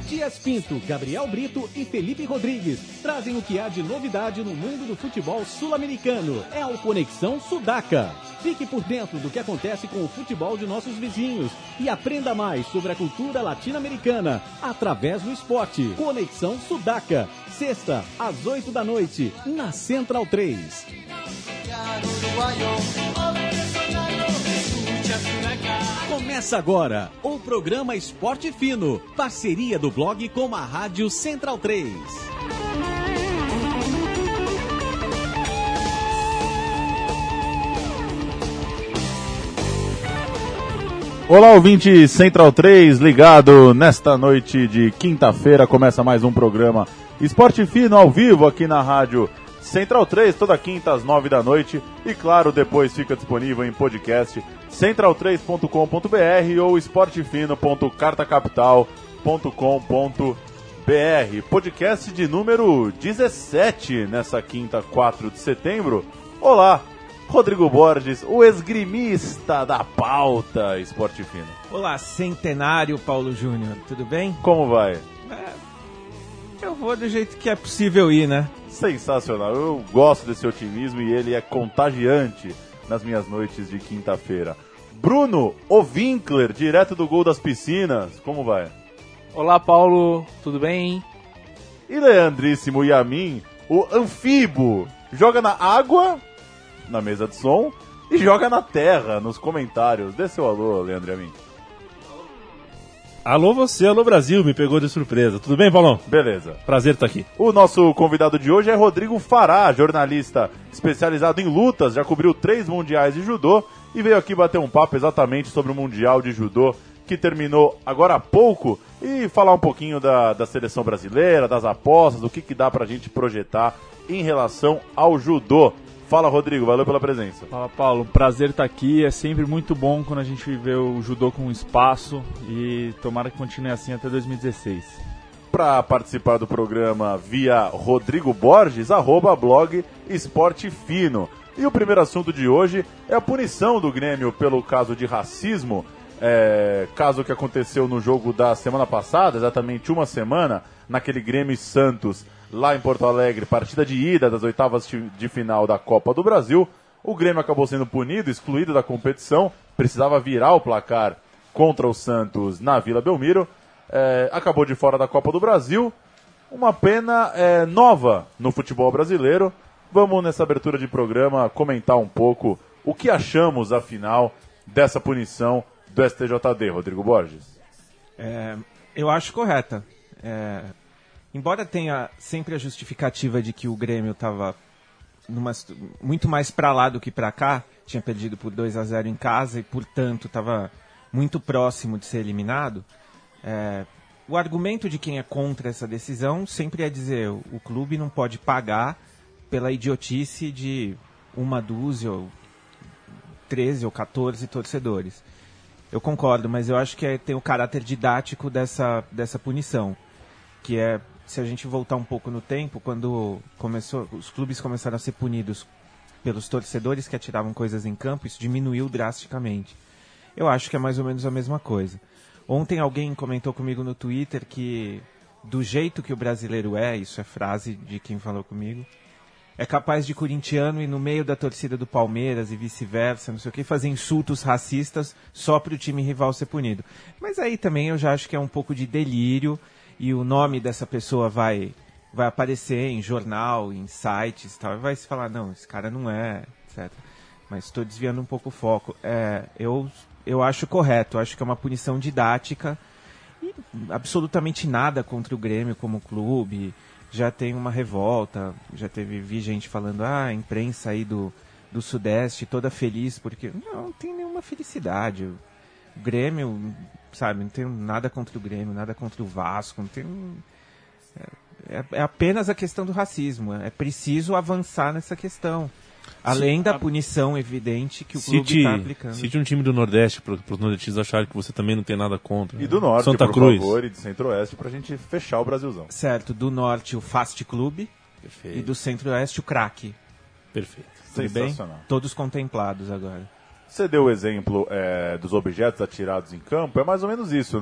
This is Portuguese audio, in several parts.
Matias Pinto, Gabriel Brito e Felipe Rodrigues trazem o que há de novidade no mundo do futebol sul-americano. É o Conexão Sudaca. Fique por dentro do que acontece com o futebol de nossos vizinhos e aprenda mais sobre a cultura latino-americana através do esporte. Conexão Sudaca, sexta às 8 da noite, na Central 3. Começa agora o programa Esporte Fino, parceria do blog com a Rádio Central 3. Olá, ouvinte Central 3, ligado nesta noite de quinta-feira, começa mais um programa Esporte Fino ao vivo aqui na Rádio Central 3, toda quinta às 9 da noite e claro, depois fica disponível em podcast central3.com.br ou esportefino.cartacapital.com.br. Podcast de número 17 nessa quinta, 4 de setembro. Olá, Rodrigo Borges, o esgrimista da pauta Esporte Fino. Olá, centenário Paulo Júnior, tudo bem? Como vai? Eu vou do jeito que é possível ir, né? Sensacional, eu gosto desse otimismo e ele é contagiante nas minhas noites de quinta-feira. Bruno, o Winkler, direto do Gol das Piscinas, como vai? Olá, Paulo, tudo bem? E Leandríssimo Yamin, o anfibo, joga na água, na mesa de som, e joga na terra, nos comentários. Dê seu alô, Leandro Yamin. Alô você, alô Brasil, me pegou de surpresa. Tudo bem, Paulão? Beleza. Prazer estar aqui. O nosso convidado de hoje é Rodrigo Fará, jornalista especializado em lutas, já cobriu 3 mundiais de judô e veio aqui bater um papo exatamente sobre o Mundial de Judô que terminou agora há pouco e falar um pouquinho da seleção brasileira, das apostas, do que dá pra gente projetar em relação ao judô. Fala, Rodrigo, valeu pela presença. Fala, Paulo, prazer estar aqui, é sempre muito bom quando a gente vê o judô com espaço e tomara que continue assim até 2016. Para participar do programa via Rodrigo Borges, @blog Esporte Fino. E o primeiro assunto de hoje é a punição do Grêmio pelo caso de racismo, caso que aconteceu no jogo da semana passada, exatamente uma semana, naquele Grêmio Santos, lá em Porto Alegre, partida de ida das oitavas de final da Copa do Brasil. O Grêmio acabou sendo punido, excluído da competição, precisava virar o placar contra o Santos na Vila Belmiro, acabou de fora da Copa do Brasil. Uma pena nova no futebol brasileiro. Vamos, nessa abertura de programa, comentar um pouco o que achamos, afinal, dessa punição do STJD, Rodrigo Borges. Eu acho correta. Embora tenha sempre a justificativa de que o Grêmio estava muito mais para lá do que para cá, tinha perdido por 2-0 em casa e, portanto, estava muito próximo de ser eliminado, o argumento de quem é contra essa decisão sempre é dizer o clube não pode pagar pela idiotice de uma dúzia, ou 13 ou 14 torcedores. Eu concordo, mas eu acho que tem o caráter didático dessa punição, que é, se a gente voltar um pouco no tempo, quando os clubes começaram a ser punidos pelos torcedores que atiravam coisas em campo, isso diminuiu drasticamente. Eu acho que é mais ou menos a mesma coisa. Ontem alguém comentou comigo no Twitter que, do jeito que o brasileiro isso é frase de quem falou comigo, é capaz de corintiano ir no meio da torcida do Palmeiras e vice-versa, não sei o que, fazer insultos racistas só para o time rival ser punido. Mas aí também eu já acho que é um pouco de delírio, e o nome dessa pessoa vai aparecer em jornal, em sites e tal, e vai se falar, não, esse cara não é, etc. Mas estou desviando um pouco o foco. Eu acho correto, acho que é uma punição didática e absolutamente nada contra o Grêmio como clube. Já tem uma revolta, vi gente falando, a imprensa aí do Sudeste toda feliz, porque não tem nenhuma felicidade. O Grêmio, sabe, não tenho nada contra o Grêmio, nada contra o Vasco, não tenho... É apenas a questão do racismo, é preciso avançar nessa questão. Além da punição evidente que o clube está aplicando. Cite um time do Nordeste, para os nordestinos acharem que você também não tem nada contra. E do Norte, Santa por Cruz. favor, e do Centro-Oeste, para a gente fechar o Brasilzão. Certo, do Norte o Fast Club. Perfeito. E do Centro-Oeste o Craque. Perfeito. Tudo bem? Todos contemplados agora. Você deu o exemplo dos objetos atirados em campo, é mais ou menos isso, né?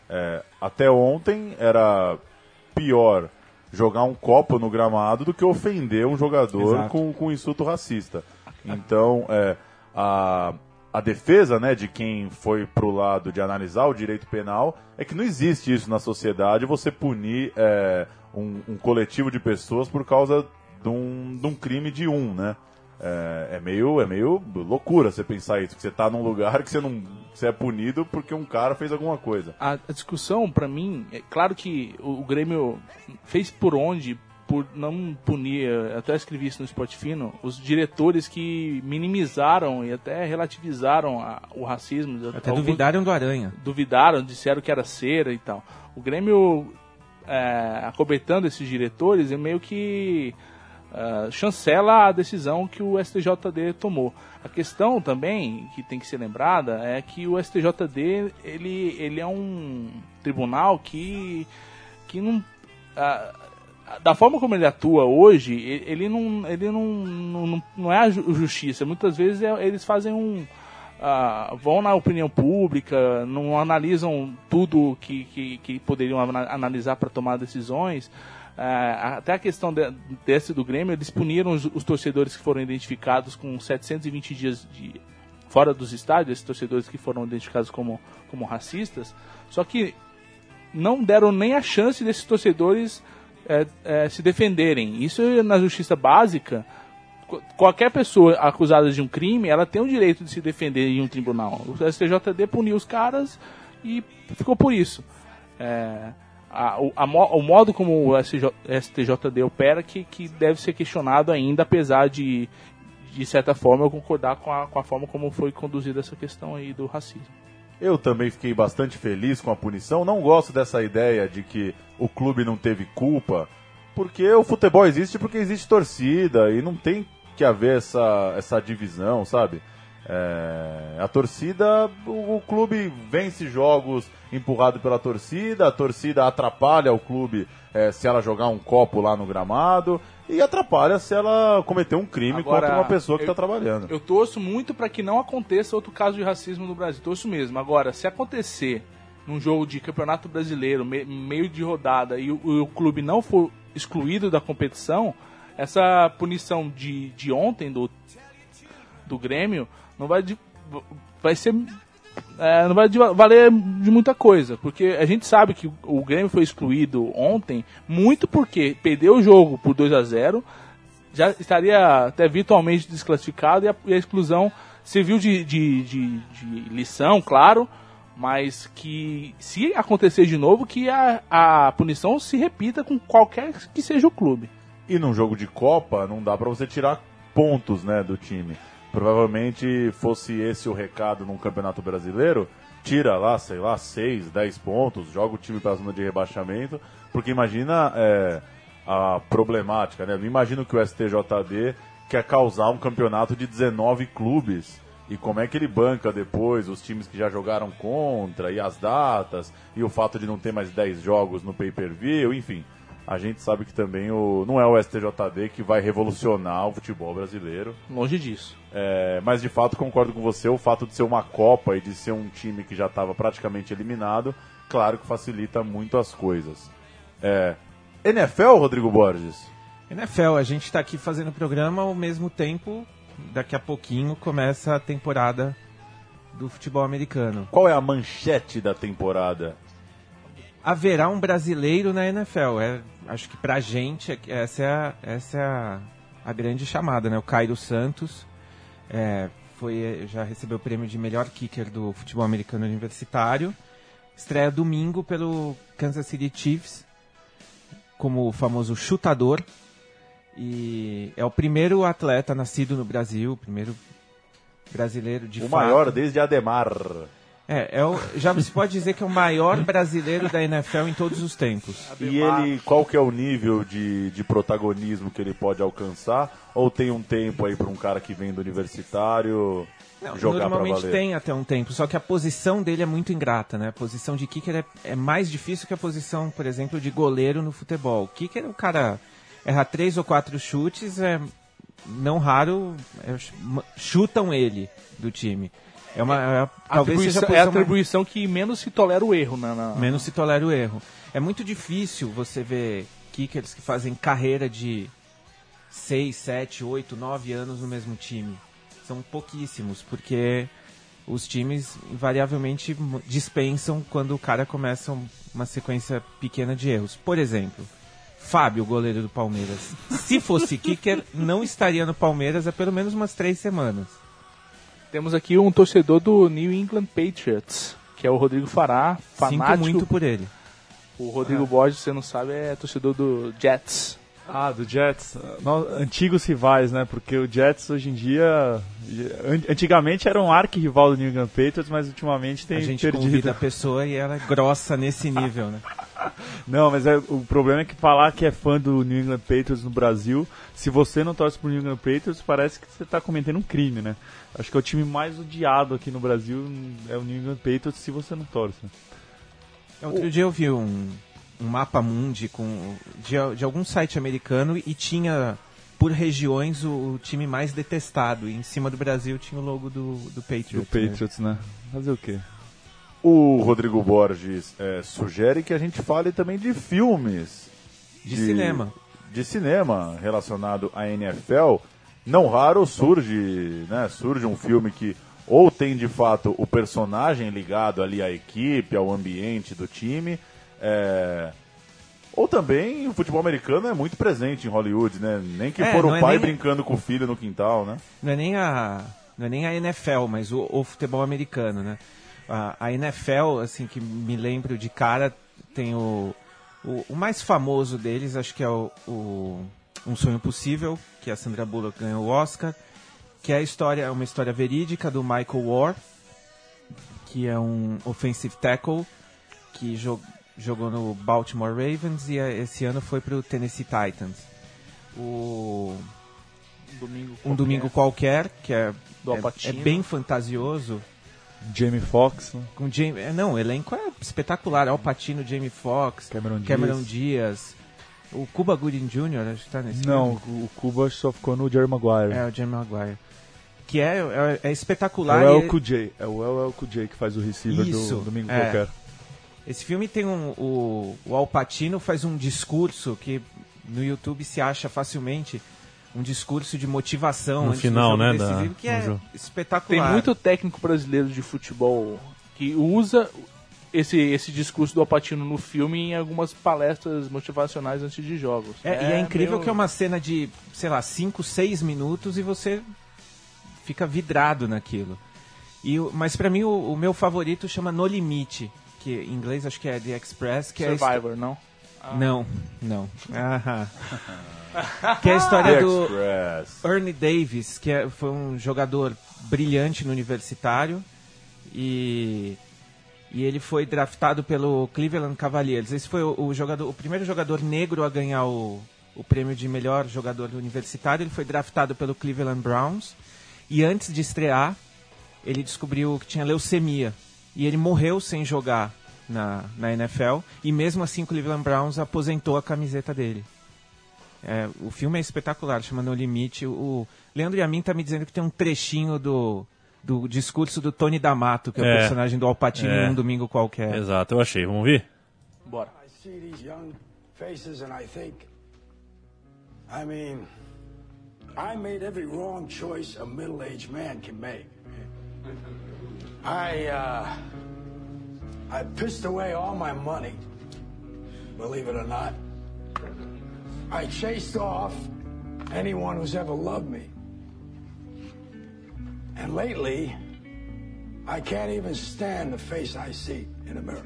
Até ontem era pior jogar um copo no gramado do que ofender um jogador com insulto racista. Então, a defesa, né, de quem foi pro lado de analisar o direito penal é que não existe isso na sociedade, você punir um coletivo de pessoas por causa de um crime de né? É meio loucura você pensar isso, que você tá num lugar que você é punido porque um cara fez alguma coisa. A discussão, pra mim, é claro que o Grêmio fez por não punir, até escrevi isso no Esporte Fino, os diretores que minimizaram e até relativizaram o racismo. Até duvidaram do Aranha. Duvidaram, disseram que era cera e tal. O Grêmio, acobertando esses diretores, é meio que chancela a decisão que o STJD tomou. A questão também, que tem que ser lembrada, é que o STJD ele é um tribunal que não... da forma como ele atua hoje, ele não é a justiça. Muitas vezes eles fazem vão na opinião pública, não analisam tudo que poderiam analisar para tomar decisões. Até a questão desse do Grêmio, eles puniram os torcedores que foram identificados com 720 dias fora dos estádios, esses torcedores que foram identificados como racistas, só que não deram nem a chance desses torcedores se defenderem. Isso na justiça básica, qualquer pessoa acusada de um crime, ela tem o direito de se defender em um tribunal. O STJD puniu os caras e ficou por isso. O modo como o STJD opera que deve ser questionado ainda, apesar de certa forma eu concordar com a forma como foi conduzida essa questão aí do racismo. Eu também fiquei bastante feliz com a punição. Não gosto dessa ideia de que o clube não teve culpa, porque o futebol existe porque existe torcida e não tem que haver essa divisão, sabe? A torcida, o clube vence jogos empurrado pela torcida, a torcida atrapalha o clube se ela jogar um copo lá no gramado e atrapalha se ela cometer um crime contra uma pessoa que está trabalhando. Eu torço muito para que não aconteça outro caso de racismo no Brasil, torço mesmo. Agora, se acontecer num jogo de campeonato brasileiro, meio de rodada, e o clube não for excluído da competição, essa punição de ontem do Grêmio não vai valer de muita coisa, porque a gente sabe que o Grêmio foi excluído ontem muito porque perdeu o jogo por 2-0, já estaria até virtualmente desclassificado e a exclusão serviu de lição, claro, mas que se acontecer de novo, que a punição se repita com qualquer que seja o clube. E num jogo de Copa não dá pra você tirar pontos, né, do time. Provavelmente fosse esse o recado num campeonato brasileiro, tira lá, sei lá, 6, 10 pontos, joga o time pra zona de rebaixamento, porque imagina a problemática, né? Eu não imagino que o STJD quer causar um campeonato de 19 clubes, e como é que ele banca depois os times que já jogaram contra, e as datas, e o fato de não ter mais 10 jogos no pay-per-view, enfim. A gente sabe que também não é o STJD que vai revolucionar o futebol brasileiro. Longe disso. Mas de fato concordo com você, o fato de ser uma Copa e de ser um time que já estava praticamente eliminado, claro que facilita muito as coisas. NFL, Rodrigo Borges? NFL, a gente está aqui fazendo o programa ao mesmo tempo, daqui a pouquinho começa a temporada do futebol americano. Qual é a manchete da temporada? Haverá um brasileiro na NFL. Acho que pra gente essa é a grande chamada, né? O Cairo Santos já recebeu o prêmio de melhor kicker do futebol americano universitário. Estreia domingo pelo Kansas City Chiefs como o famoso chutador. E é o primeiro atleta nascido no Brasil, o primeiro brasileiro de fato. O maior desde Ademar. Já se pode dizer que é o maior brasileiro da NFL em todos os tempos. E ele, qual que é o nível de protagonismo que ele pode alcançar? Ou tem um tempo aí para um cara que vem do universitário jogar para valer? Normalmente tem até um tempo, só que a posição dele é muito ingrata, né? A posição de kicker é mais difícil que a posição, por exemplo, de goleiro no futebol. O kicker, o cara erra 3 ou 4 chutes, não raro chutam ele do time. Talvez seja é a atribuição que menos se tolera o erro. Menos se tolera o erro. É muito difícil você ver kickers que fazem carreira de 6, 7, 8, 9 anos no mesmo time. São pouquíssimos, porque os times invariavelmente dispensam quando o cara começa uma sequência pequena de erros. Por exemplo, Fábio, goleiro do Palmeiras. Se fosse kicker, não estaria no Palmeiras há pelo menos umas 3 semanas. Temos aqui um torcedor do New England Patriots, que é o Rodrigo Fará, fanático. Sinto muito por ele. O Rodrigo Borges, você não sabe, é torcedor do Jets. Ah, do Jets. Antigos rivais, né? Porque o Jets hoje em dia... Antigamente era um arqui-rival do New England Patriots, mas ultimamente tem perdido. A gente perdido. Convida a pessoa e ela é grossa nesse nível, né? Não, mas o problema é que falar que é fã do New England Patriots no Brasil, se você não torce pro New England Patriots, parece que você está cometendo um crime, né? Acho que é o time mais odiado aqui no Brasil, é o New England Patriots, se você não torce. Outro dia eu vi um mapa mundi de algum site americano e tinha por regiões o time mais detestado. E em cima do Brasil tinha o logo do Patriots. Do Patriots, né? Fazer o quê? O Rodrigo Borges sugere que a gente fale também de filmes. De cinema. De cinema relacionado à NFL. Não raro surge um filme que ou tem de fato o personagem ligado ali à equipe, ao ambiente do time, ou também o futebol americano é muito presente em Hollywood, né? Nem que for o pai brincando com o filho no quintal, né? Não é nem a NFL, mas o futebol americano, né? A NFL, assim, que me lembro de cara, tem o mais famoso deles, acho que é Um Sonho Possível, que a Sandra Bullock ganhou o Oscar, que é uma história verídica do Michael Ward, que é um offensive tackle que jogou no Baltimore Ravens e esse ano foi para o Tennessee Titans. Um Domingo Qualquer, que é bem fantasioso. Jamie Foxx, né? O elenco é espetacular. Al Pacino, Jamie Foxx, Cameron Diaz. O Cuba Gooding Jr. acho que tá nesse Não, filme. o Cuba só ficou no Jerry Maguire. É, o Jerry Maguire. Que é espetacular. É o LL Cool J. É o LL Cool J que faz o receiver do Domingo Qualquer. Esse filme tem o Al Pacino faz um discurso que no YouTube se acha facilmente, um discurso de motivação no final, né, decisivo, que é espetacular. Tem muito técnico brasileiro de futebol que usa esse discurso do Al Pacino no filme em algumas palestras motivacionais antes de jogos. E é incrível que é uma cena de, 5, 6 minutos e você fica vidrado naquilo. Mas pra mim o meu favorito chama No Limite, que em inglês acho que é The Express. Que Survivor, não? Não. Que é a história do Express. Ernie Davis, que foi um jogador brilhante no universitário e ele foi draftado pelo Cleveland Cavaliers. Esse foi o primeiro jogador negro a ganhar o prêmio de melhor jogador universitário. Ele foi draftado pelo Cleveland Browns e antes de estrear ele descobriu que tinha leucemia e ele morreu sem jogar na NFL e mesmo assim o Cleveland Browns aposentou a camiseta dele. O filme é espetacular, chama No Limite. O Leandro Yamin tá me dizendo que tem um trechinho do discurso do Tony D'Amato, que é o personagem do Al Pacino em Um Domingo Qualquer. Exato, eu achei. Vamos ver? Bora. I see these young faces and I think, I made every wrong choice a middle-aged man can make. I pissed away all my money, believe it or not. I chased off anyone who's ever loved me. And lately, I can't even stand the face I see in a mirror.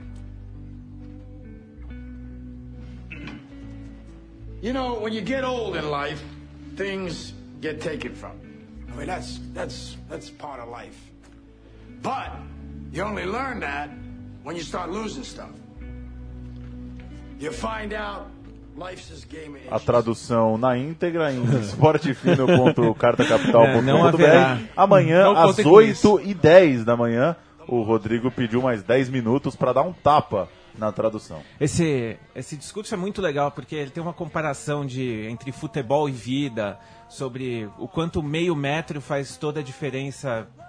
You know, when you get old in life, things get taken from you. That's part of life. But you only learn that when you start losing stuff. You find out life's this game of inches. A tradução na íntegra em esportefino.cartacapital.com.br. Não haverá. Amanhã, às 8h10 da manhã, o Rodrigo pediu mais 10 minutos para dar um tapa na tradução. Esse discurso é muito legal porque ele tem uma comparação entre futebol e vida, sobre o quanto meio metro faz toda a diferença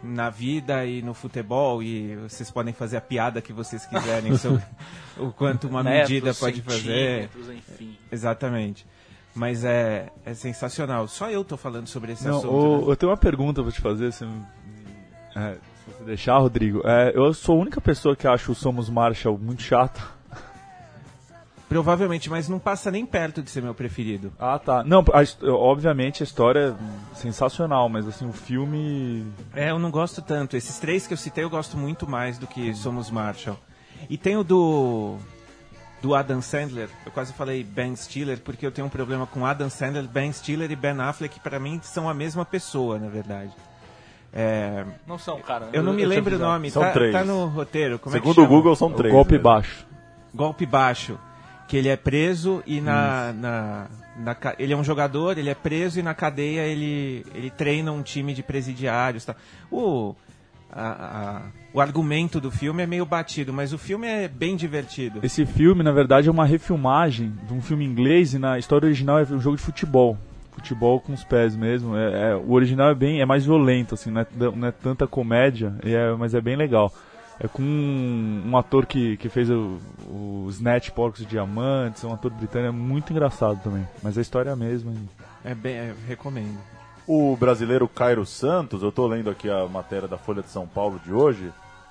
na vida e no futebol, e vocês podem fazer a piada que vocês quiserem sobre o quanto uma medida pode fazer. Enfim. Exatamente. Mas é sensacional. Só eu tô falando sobre esse assunto. Né? Eu tenho uma pergunta pra te fazer, se você deixar, Rodrigo. Eu sou a única pessoa que acha o Somos Marshall muito chato. Provavelmente, mas não passa nem perto de ser meu preferido. Ah, tá. Não, obviamente a história é sensacional, mas assim, o filme... Eu não gosto tanto. Esses 3 que eu citei eu gosto muito mais do que Somos Marshall. E tem o do Adam Sandler. Eu quase falei Ben Stiller, porque eu tenho um problema com Adam Sandler, Ben Stiller e Ben Affleck, que pra mim são a mesma pessoa, na verdade. Não são, cara. Eu não me lembro o nome. São 3. Tá no roteiro. Como Segundo é que o chama? Google, são 3. Golpe né? baixo. Golpe baixo. Que ele é preso e ele é um jogador, ele é preso e na cadeia ele treina um time de presidiários. Tá? O argumento do filme é meio batido, mas o filme é bem divertido. Esse filme, na verdade, é uma refilmagem de um filme inglês e na história original é um jogo de futebol. Futebol com os pés mesmo. O original é mais violento, assim, não é tanta comédia, mas é bem legal. É com um ator que fez o Snatch, Porcos e Diamantes, um ator britânico, é muito engraçado também. Mas a história é a mesma. Recomendo. O brasileiro Cairo Santos, eu tô lendo aqui a matéria da Folha de São Paulo de hoje,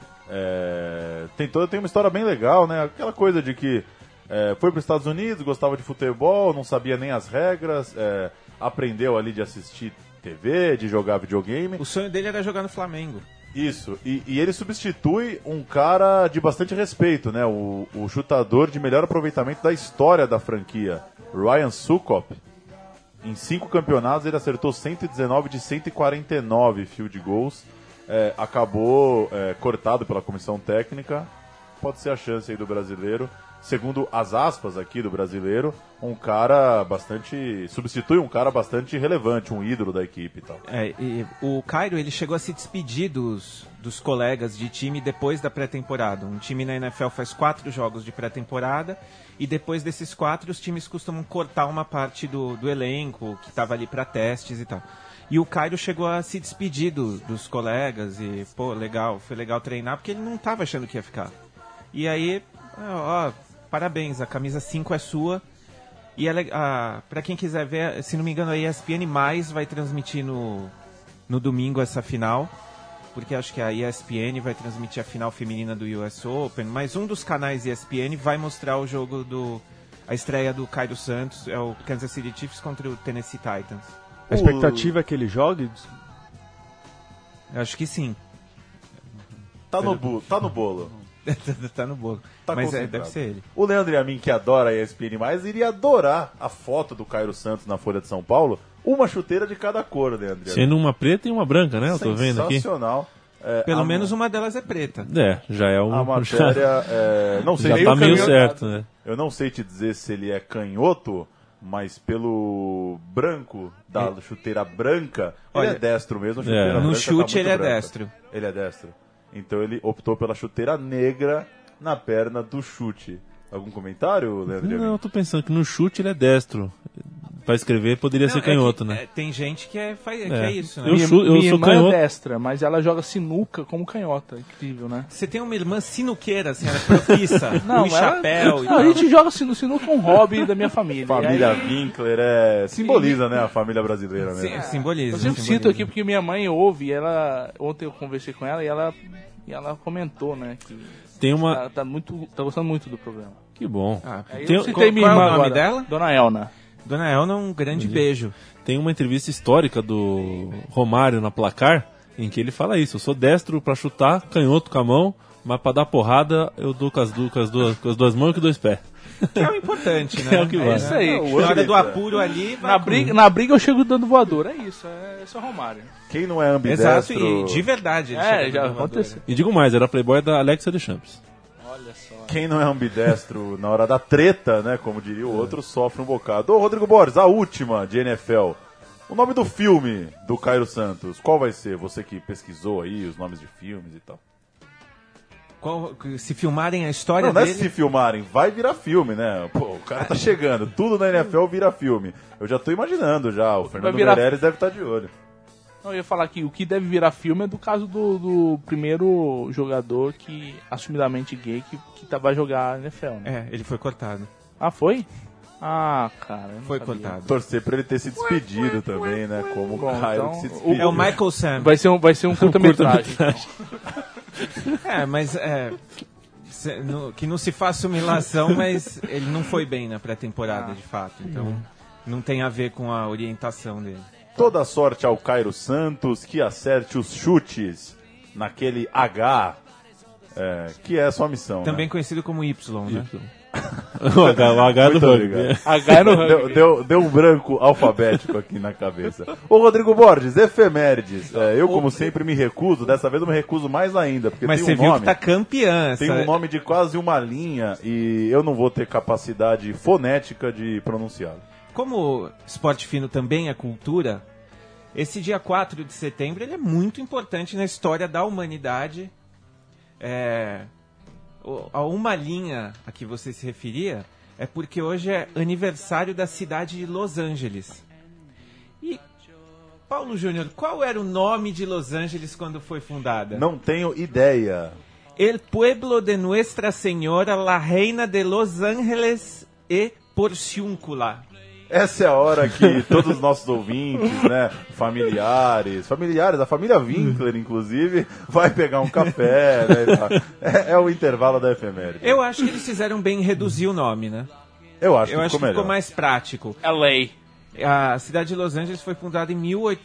tem uma história bem legal, né? Aquela coisa de que foi para os Estados Unidos, gostava de futebol, não sabia nem as regras, aprendeu ali de assistir TV, de jogar videogame. O sonho dele era jogar no Flamengo. Isso, e ele substitui um cara de bastante respeito, né? O chutador de melhor aproveitamento da história da franquia, Ryan Sucop. Em 5 campeonatos ele acertou 119 de 149 field goals. Acabou cortado pela comissão técnica. Pode ser a chance aí do brasileiro. Segundo as aspas aqui do brasileiro, substitui um cara bastante relevante, um ídolo da equipe e tal. E o Cairo, ele chegou a se despedir dos colegas de time depois da pré-temporada. Um time na NFL faz 4 jogos de pré-temporada e depois desses 4 os times costumam cortar uma parte do elenco que estava ali para testes e tal. E o Cairo chegou a se despedir dos colegas e, foi legal treinar porque ele não estava achando que ia ficar. E aí, parabéns, a camisa 5 é sua. E para quem quiser ver, se não me engano, a ESPN+, vai transmitir no domingo essa final. Porque acho que a ESPN vai transmitir a final feminina do US Open. Mas um dos canais ESPN vai mostrar o jogo a estreia do Cairo Santos. É o Kansas City Chiefs contra o Tennessee Titans. A expectativa é que ele jogue? Eu acho que sim. Tá no bolo. Tá no bolo. Tá mas concentrado. deve ser ele. O Leandro Yamin, que adora a ESPN+, iria adorar a foto do Cairo Santos na Folha de São Paulo. Uma chuteira de cada cor, Leandro Yamin. Sendo uma preta e uma branca, né? Eu tô vendo aqui. Sensacional. Pelo menos uma delas é preta. Já é um... A matéria... não sei já nem tá o meio canhoto. certo, né? Eu não sei te dizer se ele é canhoto, mas pelo branco da chuteira branca, Olha, ele é destro mesmo. A chuteira branca no chute tá ele é branca. destro. Ele é destro. Então ele optou pela chuteira negra na perna do chute. Algum comentário, Leandro Yamin? Não, eu tô pensando que no chute ele é destro. Pra escrever poderia ser canhoto, né? Tem gente que é isso, né? Eu sou Minha irmã canhoto. é destra, mas ela joga sinuca como canhota. Incrível, né? Você tem uma irmã sinuqueira, assim, ela é profissa, Não, com chapéu e a tal. gente joga sinuca um hobby da minha família. Família E aí, Winkler simboliza, né, a família brasileira mesmo. Simboliza. eu sempre cito aqui porque minha mãe ouve, e ontem eu conversei com ela e ela comentou, né, que Tem uma... tá gostando muito do programa. Que bom. Aí Tem- eu citei minha qual é o irmã nome agora, dela? Dona Elna. Dona Elna, um grande beijo. Tem uma entrevista histórica do Romário na Placar, em que ele fala isso: eu sou destro pra chutar, canhoto com a mão, mas pra dar porrada eu dou com as duas mãos e com 2 pés. Que é o importante, né? É o que vale. isso aí. Na hora do apuro ali... vai Na briga eu chego dando voador, é isso, esse é o Romário. Quem não é com- ambidestro... Exato, e de verdade. ele chega Já no voador. aconteceu. E digo mais, era playboy da Alexa Deschamps. Olha só. Quem não é ambidestro na hora da treta, né, como diria o outro, sofre um bocado. Ô, Rodrigo Borges, a última de NFL. O nome do filme do Cairo Santos, qual vai ser? Você que pesquisou aí os nomes de filmes e tal. Se filmarem a história Não é dele... se filmarem, vai virar filme, né? Pô, o cara tá chegando, tudo na NFL vira filme. Eu já tô imaginando já, o Fernando virar- Meirelles deve estar de olho. Eu ia falar que o que deve virar filme é do caso do primeiro jogador que assumidamente gay que vai jogar NFL, né? Ele foi cortado. Ah, foi? Ah, cara. eu não Foi sabia. cortado. Torcer pra ele ter se despedido também, né? Como o Bom, Caio então, que se despediu. É o Michael Sam. Vai ser um curta-metragem. Mas que não se faça humilhação, mas ele não foi bem na pré-temporada, de fato. Então, não tem a ver com a orientação dele. Toda sorte ao Cairo Santos, que acerte os chutes naquele H, que é a sua missão. Também né? conhecido como Y, né? O H do Muito rugby. obrigado. H é no rugby. Deu um branco alfabético aqui na cabeça. Ô Rodrigo Borges, efemérides. Eu, como sempre, me recuso. Dessa vez eu me recuso mais ainda. Porque Mas tem você um viu nome, que tá campeã. tem um nome de quase uma linha e eu não vou ter capacidade fonética de pronunciá-lo. Como esporte fino também é cultura, esse dia 4 de setembro ele é muito importante na história da humanidade. A uma linha a que você se referia é porque hoje é aniversário da cidade de Los Angeles. E, Paulo Júnior, qual era o nome de Los Angeles quando foi fundada? Não tenho ideia. El pueblo de Nuestra Señora, la reina de Los Angeles e Porciúncula. Essa é a hora que todos os nossos ouvintes, né, familiares, a família Winkler, inclusive, vai pegar um café, né, é o intervalo da efeméride. Eu acho que eles fizeram bem em reduzir o nome, né? Eu acho Eu que acho que ficou mais prático. LA. A cidade de Los Angeles foi fundada em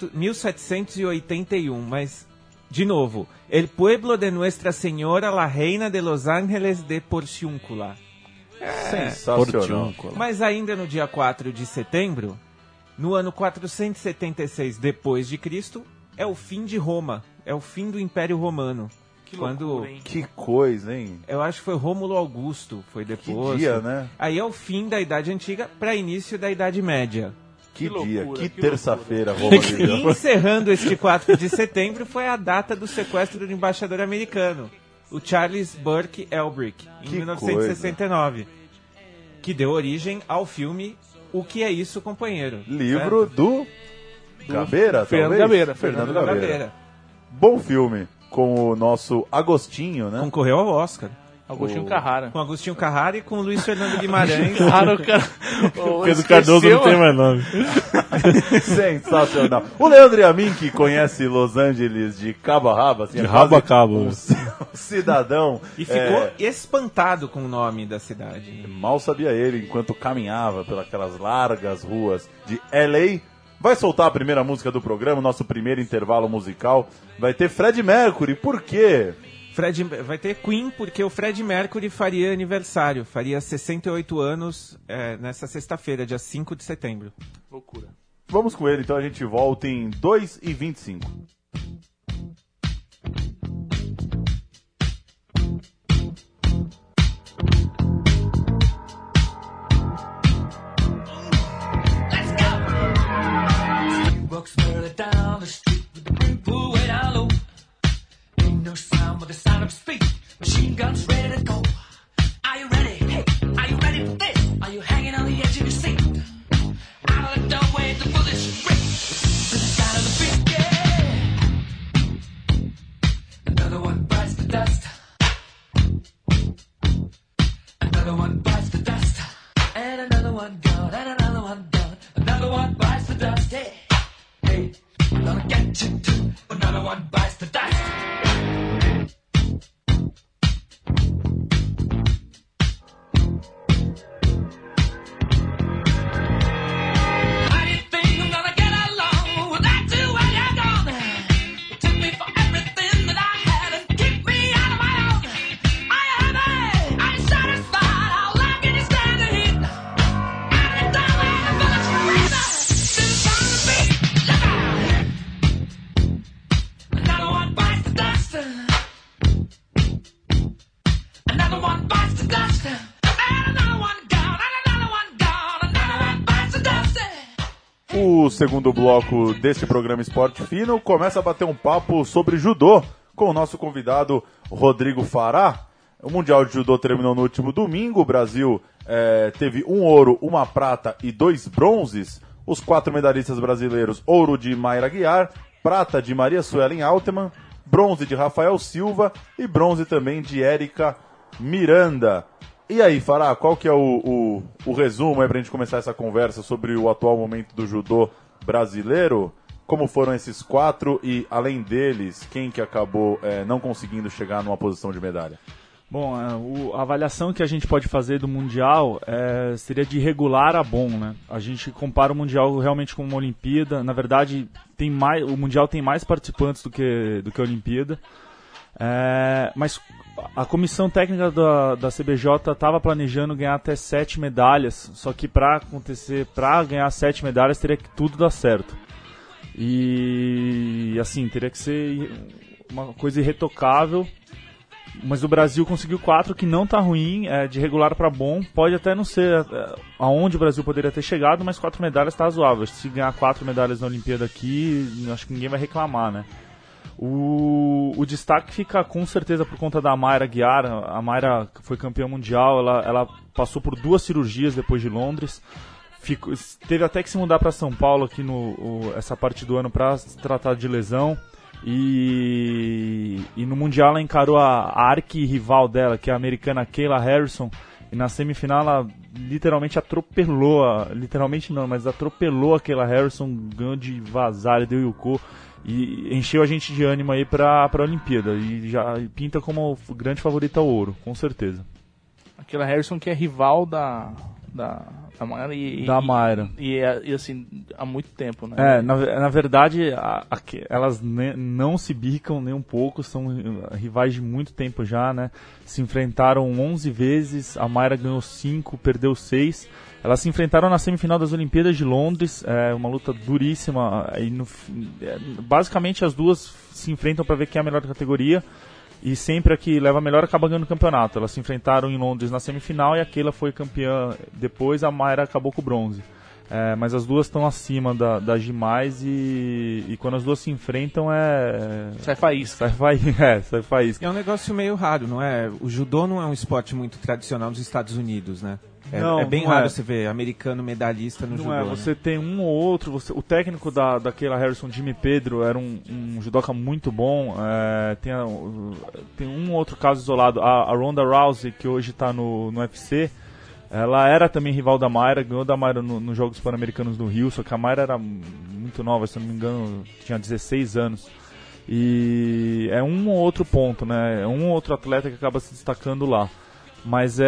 1781, mas, de novo, El pueblo de Nuestra Señora, la reina de Los Angeles de Porciúncula. Sensacional. Mas ainda no dia 4 de setembro, no ano 476 depois de Cristo, é o fim de Roma, é o fim do Império Romano. Loucura, hein? Que coisa, hein? Eu acho que foi Rômulo Augusto, foi depois. Que dia, né? Aí é o fim da Idade Antiga para início da Idade Média. Que Que dia, loucura, que que terça-feira, Roma E viveu. encerrando este 4 de setembro foi a data do sequestro do embaixador americano, o Charles Burke Elbrick, em Que 1969, que deu origem ao filme O Que É Isso, Companheiro? Livro do Gabeira, Fernando talvez? Gabeira. Fernando Certo? Gabeira. Bom filme, com o nosso Agostinho, né? Concorreu ao Oscar. Agostinho Carrara. Com Agostinho Carrara e com Luiz Fernando Guimarães. Cara, o cara. Pedro Cardoso não tem mais nome. Sensacional. O Leandro Yamin, que conhece Los Angeles de cabo a rabo, assim, De é rabo a quase cabo. um cidadão. E ficou espantado com o nome da cidade. Mal sabia ele, enquanto caminhava pelas largas ruas de LA. Vai soltar a primeira música do programa, nosso primeiro intervalo musical. Vai ter Fred Mercury, por quê? Vai ter Queen, porque o Fred Mercury faria aniversário, faria 68 anos nessa sexta-feira, dia 5 de setembro. Loucura. Vamos com ele, então a gente volta em 2h25. Walks early down the street with the brim pulled way down low. Ain't no sound but the sound of speed. Machine guns ready to go. Are you ready? Hey, are you ready for this? Are you hanging on the edge of your seat? Out of the doorway, the bullets rip. To the sound of the beat, yeah. Another one bites the dust. Another one bites the dust. And another one gone, and another one gone. Another one bites the dust, yeah. Hey, I'm gonna get you too. Another one bites the dust. How do you think I'm gonna get along without you when you're gone? You took me for everything that I had and kicked me out of my own. Are you happy? Are you satisfied? How long can you stand the heat? Out of the doorway, the bullets rip. To the sound of the beat, look out! Another one bites the dust. Another one bites the dust. And another one gone. And another one gone. Another one bites the dust. O segundo bloco deste programa Esporte Fino começa a bater um papo sobre judô com o nosso convidado Rodrigo Fará. O Mundial de Judô terminou no último domingo. O Brasil teve 1 ouro, 1 prata e 2 bronzes. Os 4 medalhistas brasileiros: ouro de Mayra Guiar, prata de Maria Suelen Altman, bronze de Rafael Silva e bronze também de Érica Miranda. E aí, Fará, qual que é o resumo aí pra gente começar essa conversa sobre o atual momento do judô brasileiro? Como foram esses 4 e, além deles, quem que acabou não conseguindo chegar numa posição de medalha? Bom, a avaliação que a gente pode fazer do Mundial seria de regular a bom, né? A gente compara o Mundial realmente com uma Olimpíada. Na verdade, o Mundial tem mais participantes do que a Olimpíada. Mas a comissão técnica da CBJ estava planejando ganhar até 7 medalhas, só que para ganhar 7 medalhas teria que tudo dar certo. E assim, teria que ser uma coisa irretocável. Mas o Brasil conseguiu 4, que não tá ruim, de regular para bom. Pode até não ser aonde o Brasil poderia ter chegado, mas 4 medalhas tá razoável. Se ganhar 4 medalhas na Olimpíada aqui, acho que ninguém vai reclamar, né? O destaque fica com certeza por conta da Mayra Guiar. A Mayra foi campeã mundial, ela passou por 2 cirurgias depois de Londres. Teve até que se mudar para São Paulo aqui essa parte do ano para se tratar de lesão. E no Mundial ela encarou a arqui-rival dela, que é a americana Kayla Harrison, e na semifinal ela literalmente atropelou, literalmente não, mas atropelou a Kayla Harrison, ganhou de vazar, deu Yuko, e encheu a gente de ânimo aí pra Olimpíada, e já pinta como grande favorita ao ouro, com certeza. A Kayla Harrison que é rival da Mayra e assim, há muito tempo, né? Na verdade, elas não se bicam nem um pouco, são rivais de muito tempo já, né? Se enfrentaram 11 vezes, a Mayra ganhou 5, perdeu 6. Elas se enfrentaram na semifinal das Olimpíadas de Londres, uma luta duríssima. Basicamente as duas se enfrentam para ver quem é a melhor categoria. E sempre a que leva melhor acaba ganhando o campeonato. Elas se enfrentaram em Londres na semifinal e a Kayla foi campeã depois, a Mayra acabou com o bronze. Mas as duas estão acima das demais e quando as duas se enfrentam sai faísca. Sai faísca. É um negócio meio raro, não é? O judô não é um esporte muito tradicional nos Estados Unidos, né? É bem raro você ver americano medalhista no judô. Você tem um ou outro. O técnico da Kayla Harrison, Jimmy Pedro, era um judoca muito bom. Tem um outro caso isolado. A Ronda Rousey, que hoje está no UFC, ela era também rival da Mayra, ganhou da Mayra nos Jogos Pan-Americanos do Rio, só que a Mayra era muito nova, se eu não me engano, tinha 16 anos. E é um ou outro ponto, né? É um ou outro atleta que acaba se destacando lá. Mas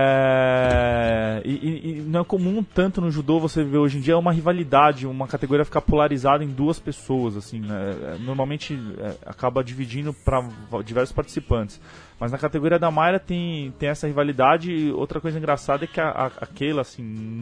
não é comum tanto no judô você ver hoje em dia uma rivalidade, uma categoria ficar polarizada em 2 pessoas, assim, né? Normalmente acaba dividindo para diversos participantes. Mas na categoria da Mayra tem essa rivalidade. E outra coisa engraçada é que a Kayla, assim,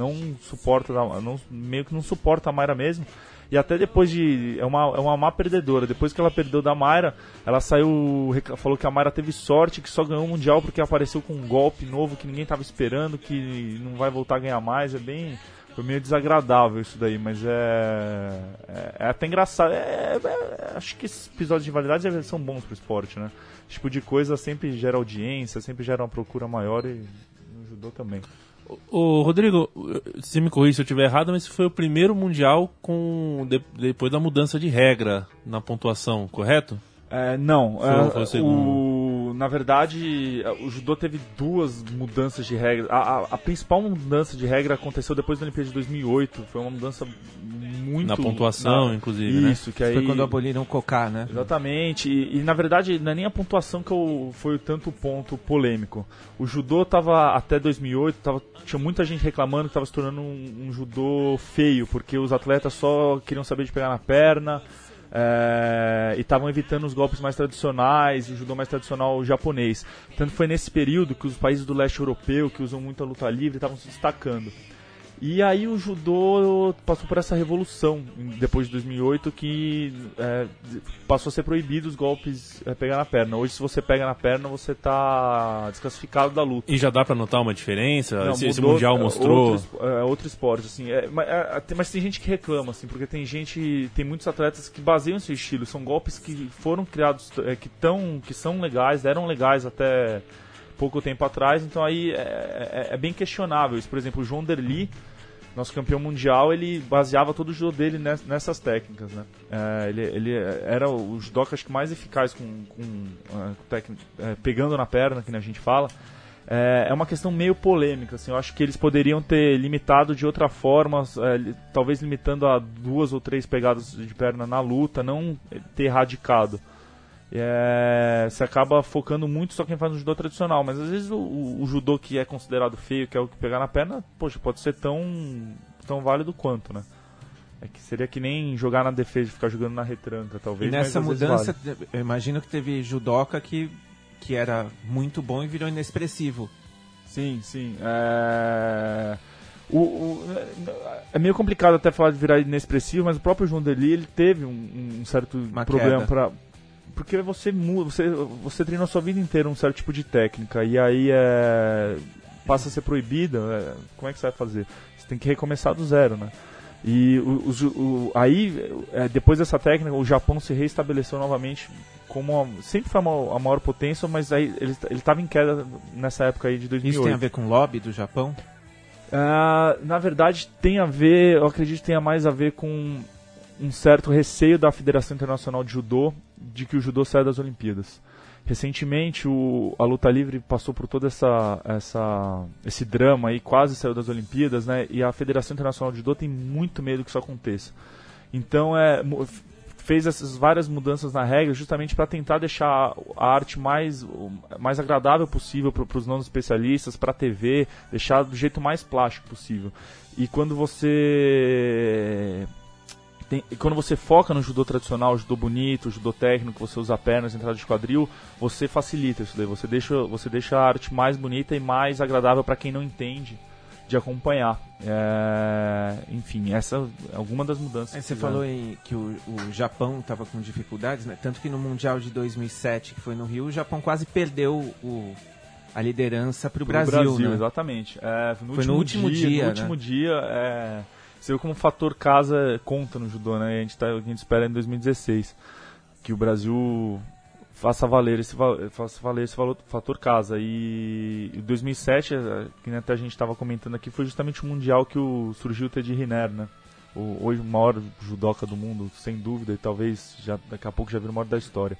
meio que não suporta a Mayra mesmo. E até depois é uma má perdedora. Depois que ela perdeu da Mayra, ela falou que a Mayra teve sorte, que só ganhou o Mundial porque apareceu com um golpe novo que ninguém estava esperando, que não vai voltar a ganhar mais. Foi meio desagradável isso daí, mas é até engraçado. Acho que esses episódios de rivalidade são bons pro esporte, né? Esse tipo de coisa sempre gera audiência, sempre gera uma procura maior e no judô também. Ô, Rodrigo, se me corrija se eu estiver errado, mas esse foi o primeiro mundial depois da mudança de regra na pontuação, correto? Não. Foi o segundo. Na verdade, o judô teve 2 mudanças de regra. A principal mudança de regra aconteceu depois da Olimpíada de 2008. Foi uma mudança muito... Na pontuação, inclusive, isso, né? Que aí... Foi quando aboliram o COCA, né? Exatamente. E na verdade, não é nem a pontuação que foi tanto ponto polêmico. O judô estava, até 2008, tinha muita gente reclamando que estava se tornando um judô feio, porque os atletas só queriam saber de pegar na perna... e estavam evitando os golpes mais tradicionais e o judô mais tradicional japonês. Tanto foi nesse período que os países do leste europeu, que usam muito a luta livre, estavam se destacando. E aí o judô passou por essa revolução, depois de 2008, que passou a ser proibido os golpes pegar na perna. Hoje, se você pega na perna, você está desclassificado da luta. E já dá para notar uma diferença? Não, esse Mundial mostrou... Outro esporte, assim. Mas tem gente que reclama, assim, porque tem muitos atletas que baseiam seu estilo. São golpes que foram criados, que são legais, eram legais até pouco tempo atrás, então aí é bem questionável isso. Por exemplo, o João Derli, Nosso campeão mundial, ele baseava todo o judô dele nessas técnicas, né? Ele era o judoca, acho que mais eficaz pegando na perna, que a gente fala. É uma questão meio polêmica, assim, eu acho que eles poderiam ter limitado de outra forma, talvez limitando a 2 ou 3 pegadas de perna na luta, não ter erradicado. Você acaba focando muito só quem faz um judô tradicional, mas às vezes o judô que é considerado feio, que é o que pegar na perna, poxa, pode ser tão válido quanto, né? Que seria que nem jogar na defesa, ficar jogando na retranca, talvez. E nessa mas às vezes mudança, vale. eu imagino que teve judoca que era muito bom e virou inexpressivo. Sim. É meio complicado até falar de virar inexpressivo, mas o próprio João Deli, ele teve um certo problema porque você muda, você treinou a sua vida inteira um certo tipo de técnica e aí passa a ser proibida, como é que você vai fazer? Você tem que recomeçar do zero, né? E depois dessa técnica, o Japão se reestabeleceu novamente sempre foi a maior potência, mas aí ele estava em queda nessa época aí de 2008. Isso tem a ver com o lobby do Japão? Na verdade, tem a ver, eu acredito que tenha mais a ver com um certo receio da Federação Internacional de Judô de que o judô saia das Olimpíadas. Recentemente, a luta livre passou por todo esse drama e quase saiu das Olimpíadas, né? E a Federação Internacional de Judô tem muito medo que isso aconteça. Então, fez essas várias mudanças na regra justamente para tentar deixar a arte mais agradável possível para os não especialistas, para a TV, deixar do jeito mais plástico possível. E quando você foca no judô tradicional, judô bonito, judô técnico, você usa pernas, entrada de quadril, você facilita isso daí, você deixa a arte mais bonita e mais agradável para quem não entende de acompanhar. Enfim, essa é alguma das mudanças. Você falou que o Japão estava com dificuldades, né? Tanto que no Mundial de 2007, que foi no Rio, o Japão quase perdeu a liderança para o Brasil, né? Exatamente. Foi no último dia. No último dia, você viu como o fator casa conta no judô, né? A gente espera em 2016 que o Brasil faça valer esse fator casa. E em 2007, que até a gente estava comentando aqui, foi justamente o Mundial que surgiu o Teddy Riner, né? Hoje o maior judoca do mundo, sem dúvida, e talvez daqui a pouco já vira o maior da história.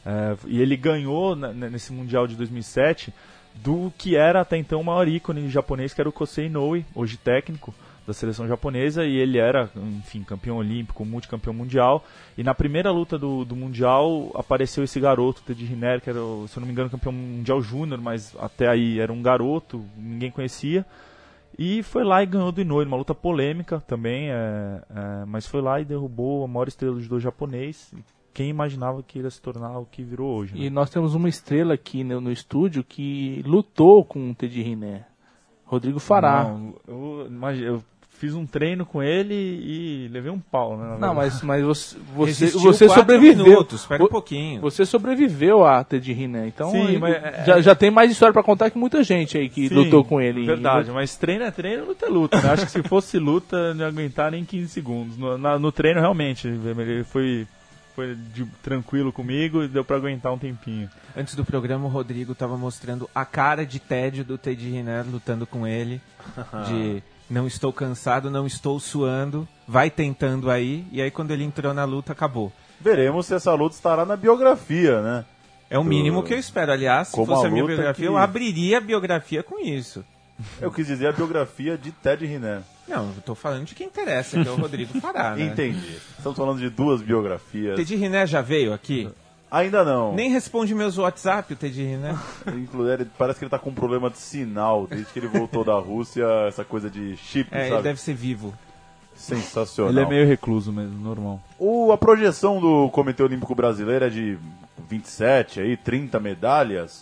E ele ganhou nesse Mundial de 2007 do que era até então o maior ícone japonês, que era o Kosei Inoue, hoje técnico da seleção japonesa, e ele era, enfim, campeão olímpico, multicampeão mundial, e na primeira luta do Mundial apareceu esse garoto, Teddy Riner, que era, se eu não me engano, campeão mundial júnior, mas até aí era um garoto, ninguém conhecia, e foi lá e ganhou do Inoue, numa luta polêmica também, mas foi lá e derrubou a maior estrela do judô japonês. Quem imaginava que ia se tornar o que virou hoje, né? E nós temos uma estrela aqui no estúdio que lutou com o Teddy Riner, Rodrigo Fará. Não, eu fiz um treino com ele e levei um pau, né? Não, mas você Resistiu 4 sobreviveu. minutos, espera um pouquinho. Você sobreviveu a Teddy Riner, então Sim, mas já tem mais história pra contar que muita gente aí que lutou com ele. Verdade, mas treino é treino, luta é luta, né? Acho que se fosse luta, não ia aguentar nem 15 segundos. No treino, realmente, ele foi tranquilo comigo e deu pra aguentar um tempinho. Antes do programa, o Rodrigo estava mostrando a cara de tédio do Teddy Riner lutando com ele, de não estou cansado, não estou suando, vai tentando aí, e aí quando ele entrou na luta, acabou. Veremos se essa luta estará na biografia, né? É o mínimo que eu espero. Aliás, se Como fosse a a minha luta biografia, que- eu abriria a biografia com isso. Eu quis dizer a biografia de Teddy Riner. Não, eu tô falando de quem interessa, que é o Rodrigo Fará, né? Entendi. Estamos falando de 2 biografias. Teddy Riner já veio aqui? Ainda não. Nem responde meus WhatsApp, o Teddy Riner. Inclusive, parece que ele tá com um problema de sinal desde que ele voltou da Rússia, essa coisa de chip, Ele sabe? deve ser vivo. Sensacional. Ele é meio recluso mesmo, normal. A projeção do Comitê Olímpico Brasileiro é de 27, 30 medalhas.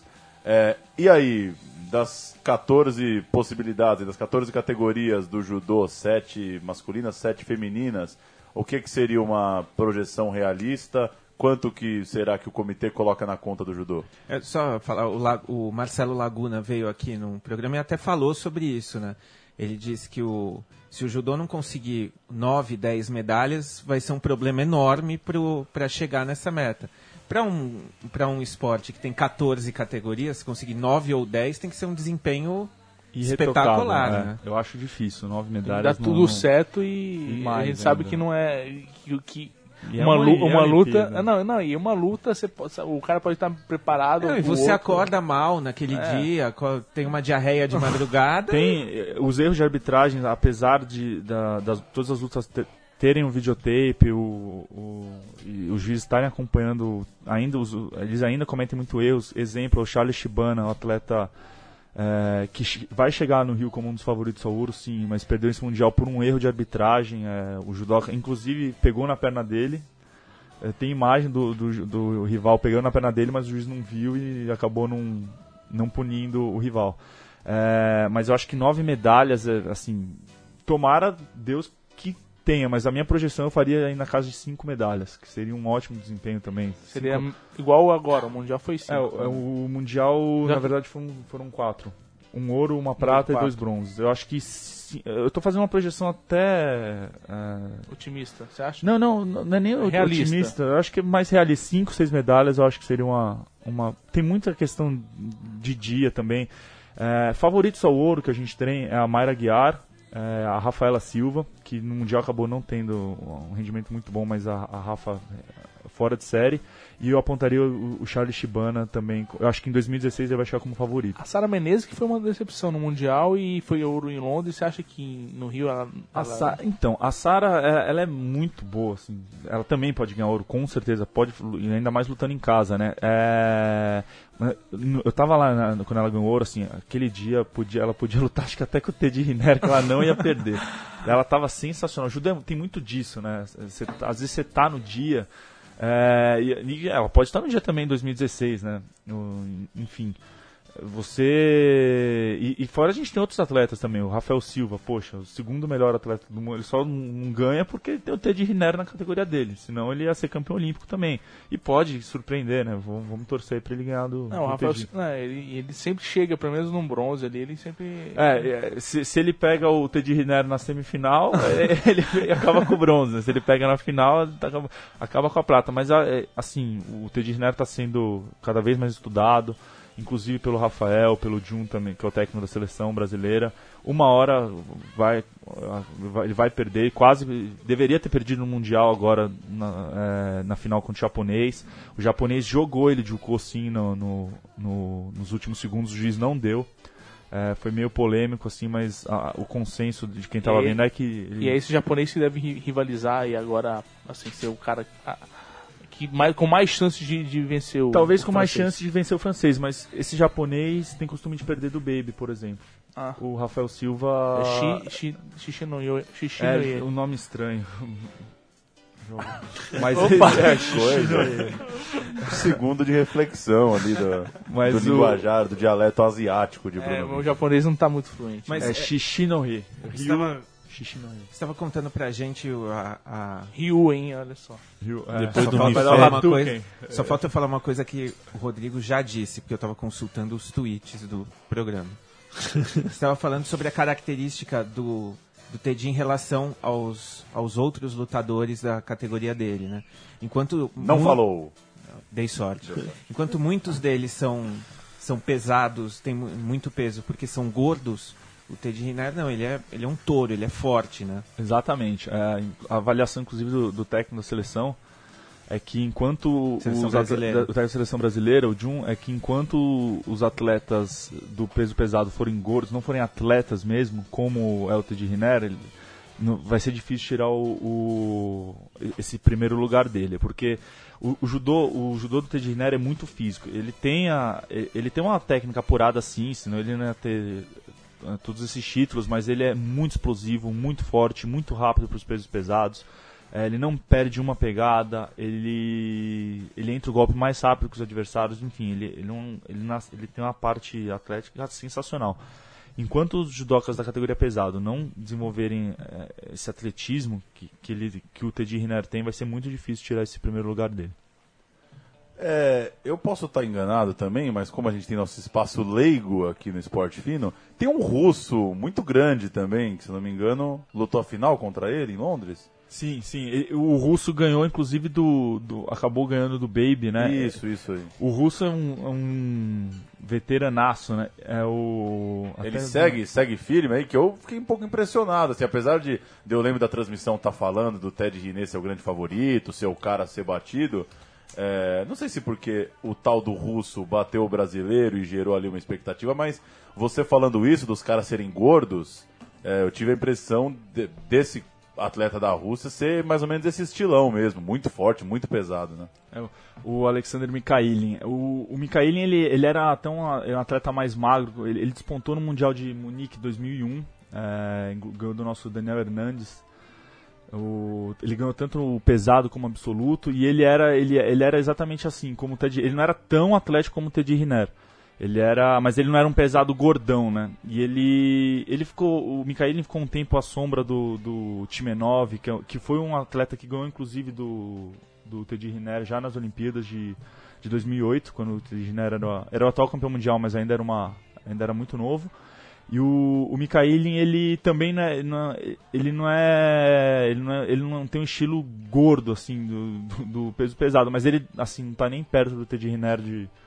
E aí, das 14 possibilidades, das 14 categorias do judô, 7 masculinas, 7 femininas, o que seria uma projeção realista? Quanto que será que o comitê coloca na conta do judô? Só falar, o Marcelo Laguna veio aqui num programa e até falou sobre isso, né? Ele disse que se o judô não conseguir 9, 10 medalhas, vai ser um problema enorme para chegar nessa meta. Para um esporte que tem 14 categorias, se conseguir 9 ou 10, tem que ser um desempenho espetacular, irretocável, né? Eu acho difícil, 9 Dá medalhas. tudo certo e mais a gente sabe ainda. que não é... que E é uma luta... Olimpíada. Não, e uma luta, o cara pode estar preparado... Não, e o você outro- acorda mal naquele dia, tem uma diarreia de madrugada. Tem os erros de arbitragem, apesar de todas as lutas terem um videotape, e os juízes estarem acompanhando, eles ainda cometem muito erros. Exemplo, o Charles Shibana, um atleta que vai chegar no Rio como um dos favoritos ao ouro, sim, mas perdeu esse mundial por um erro de arbitragem. O judoca, inclusive, pegou na perna dele. Tem imagem do rival pegando na perna dele, mas o juiz não viu e acabou não punindo o rival. Mas eu acho que 9 medalhas, assim, tomara Deus que tenha, mas a minha projeção eu faria aí na casa de 5 medalhas, que seria um ótimo desempenho também. Seria igual agora, o Mundial foi 5. O Mundial, na verdade, foram 4. Um ouro, uma prata e 2 bronzes. Eu acho que... Eu tô fazendo uma projeção até... Otimista, você acha? Não é nem Realista. otimista. Eu acho que é mais realista. 5, 6 medalhas, eu acho que seria uma... Tem muita questão de dia também. Favoritos ao ouro que a gente tem é a Mayra Guiar, a Rafaela Silva, que no Mundial acabou não tendo um rendimento muito bom, mas a Rafa fora de série. E eu apontaria o Charles Shibana também. Eu acho que em 2016 ele vai chegar como favorito. A Sara Menezes, que foi uma decepção no Mundial e foi ouro em Londres, você acha que no Rio ela... Então, a Sara, ela é muito boa, assim. Ela também pode ganhar ouro, com certeza. Pode, e ainda mais lutando em casa, né? Eu tava lá quando ela ganhou ouro, assim, aquele dia ela podia lutar, acho que até com o Teddy Riner, que ela não ia perder. Ela tava sensacional. O judô tem muito disso, né? Às vezes você tá no dia... e ela pode estar no dia também em 2016, né? Enfim, e fora a gente tem outros atletas também. O Rafael Silva, poxa, o segundo melhor atleta do mundo. Ele só não ganha porque tem o Teddy Riner na categoria dele. Senão ele ia ser campeão olímpico também. E pode surpreender, né? Vamos torcer pra ele ganhar do o Rafael Teddy. Ele sempre chega, pelo menos num bronze ali, ele sempre... Se ele pega o Teddy Riner na semifinal, ele acaba com o bronze, né? Se ele pega na final, acaba com a prata. Mas, assim, o Teddy Riner está sendo cada vez mais estudado, inclusive pelo Rafael, pelo Jun também, que é o técnico da seleção brasileira. Uma hora ele vai perder, quase deveria ter perdido no Mundial agora na final contra o japonês. O japonês jogou ele de Juko sim nos últimos segundos, o juiz não deu. Foi meio polêmico, assim, mas o consenso de quem estava vendo é que... E é esse japonês que deve rivalizar e agora, assim, ser o cara com mais chances de vencer o Talvez com mais francês. chances de vencer o francês, mas esse japonês tem costume de perder do Baby, por exemplo. O Rafael Silva... Shishinoye. Um nome estranho. Mas Segundo de reflexão ali do linguajar, do dialeto asiático de Bruno. O japonês não tá muito fluente. Mas Shishinoye. Você estava contando pra gente Ryu, hein, olha só. Depois do Só falta eu falar uma coisa que o Rodrigo já disse, porque eu estava consultando os tweets do programa. Você estava falando sobre a característica do Teddy em relação aos outros lutadores da categoria dele, né? Falou. Dei sorte. Enquanto muitos deles são pesados, têm muito peso porque são gordos, o Teddy Riner não, ele é um touro, ele é forte, né? Exatamente. A avaliação, inclusive, do técnico da seleção é que enquanto o técnico da seleção brasileira, o Jun, é que enquanto os atletas do peso pesado forem gordos, não forem atletas mesmo, como é o Teddy Riner, vai ser difícil tirar esse primeiro lugar dele, porque o judô do Teddy Riner é muito físico. Ele tem uma técnica apurada sim, senão ele não ia ter todos esses títulos, mas ele é muito explosivo, muito forte, muito rápido para os pesos pesados. Ele não perde uma pegada, ele entra o golpe mais rápido que os adversários, enfim, ele tem uma parte atlética sensacional. Enquanto os judocas da categoria pesado não desenvolverem esse atletismo que o Teddy Riner tem, vai ser muito difícil tirar esse primeiro lugar dele. Eu posso estar enganado também, mas como a gente tem nosso espaço leigo aqui no Esporte Fino, tem um russo muito grande também, que se não me engano, lutou a final contra ele em Londres. Sim. O russo ganhou, inclusive, acabou ganhando do Baby, né? Isso aí. O russo é um veteranaço, né? Ele segue firme aí, que eu fiquei um pouco impressionado, assim, apesar de eu lembro da transmissão estar falando do Ted Rinê ser o grande favorito, ser o cara a ser batido, não sei se porque o tal do russo bateu o brasileiro e gerou ali uma expectativa, mas você falando isso, dos caras serem gordos, eu tive a impressão desse atleta da Rússia ser mais ou menos esse estilão mesmo, muito forte, muito pesado, né? O Alexander Mikhailin. O Mikhailin, ele era até um atleta mais magro, ele despontou no Mundial de Munique 2001, ganhou do nosso Daniel Hernandes. Ele ganhou tanto o pesado como o absoluto, e ele era exatamente assim, como o Ted. Ele não era tão atlético como o Teddy Riner. Mas ele não era um pesado gordão, né? E o Mikhailin ficou um tempo à sombra do Timenov, que foi um atleta que ganhou inclusive do Teddy Riner já nas Olimpíadas de 2008, quando o Teddy Riner era o atual campeão mundial, mas ainda era muito novo. E o Mikhailin, ele também ele não tem um estilo gordo assim do peso pesado, mas ele assim não tá nem perto do Teddy Riner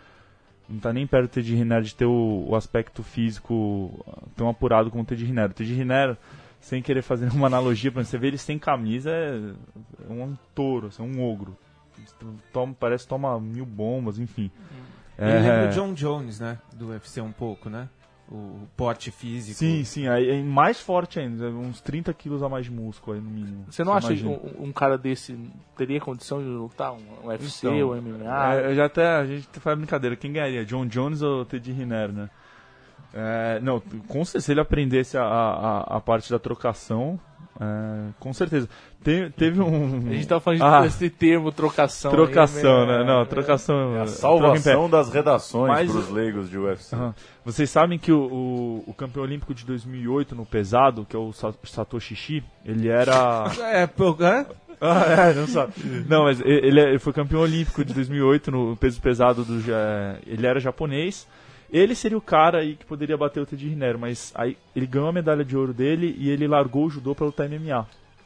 de ter o aspecto físico tão apurado como o Teddy Riner. O Teddy Riner, sem querer fazer uma analogia, pra você ver ele sem camisa, é um touro, assim, um ogro. Parece que toma 1000 bombas, enfim. Ele lembra o John Jones, né? Do UFC um pouco, né? O porte físico. Sim, aí é mais forte ainda, uns 30 quilos a mais de músculo aí no mínimo. Você não acha que um cara desse teria condição de lutar um UFC ou MMA? A gente faz brincadeira, quem ganharia? John Jones ou Teddy Riner, né? Não, com certeza, se ele aprendesse a parte da trocação, com certeza. Teve um... A gente tava falando desse termo, trocação. Trocação, né? Não, trocação... É a salvação das redações para os leigos de UFC. Vocês sabem que o campeão olímpico de 2008 no pesado, que é o Satoshi Ishii, ele era... não sabe. Não, mas ele foi campeão olímpico de 2008 no peso pesado ele era japonês. Ele seria o cara aí que poderia bater o Teddy Riner, mas aí ele ganhou a medalha de ouro dele e ele largou o judô para lutar MMA.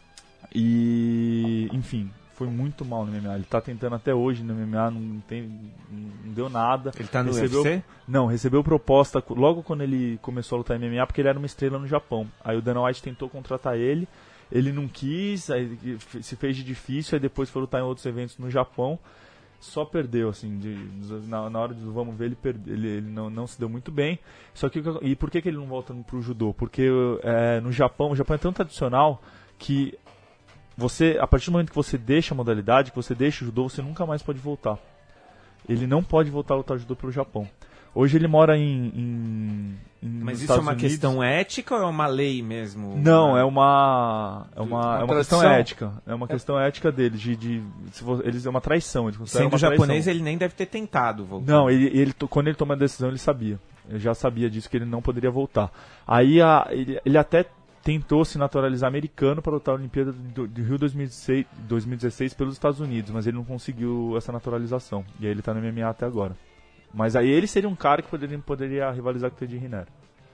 E, enfim, foi muito mal no MMA. Ele tá tentando até hoje no MMA, não deu nada. Ele tá no UFC? Não, recebeu proposta logo quando ele começou a lutar MMA, porque ele era uma estrela no Japão. Aí o Dana White tentou contratar ele não quis, aí se fez de difícil, aí depois foi lutar em outros eventos no Japão. Só perdeu, assim, na hora do vamos ver, ele não se deu muito bem. Só que, e por que ele não volta pro judô? Porque no Japão, o Japão é tão tradicional que a partir do momento que você deixa a modalidade, que você deixa o judô, você nunca mais pode voltar. Ele não pode voltar a lutar judô pelo Japão. Hoje ele mora Mas isso é uma questão ética ou é uma lei mesmo? Não, é uma questão ética. É uma questão ética dele. Eles é uma traição. Sendo japonês, ele nem deve ter tentado voltar. Não, quando ele tomou a decisão, ele sabia. Ele já sabia disso, que ele não poderia voltar. Aí ele até tentou se naturalizar americano para lutar a Olimpíada de Rio 2016 pelos Estados Unidos, mas ele não conseguiu essa naturalização. E aí ele está no MMA até agora. Mas aí ele seria um cara que poderia rivalizar com o Teddy Riner.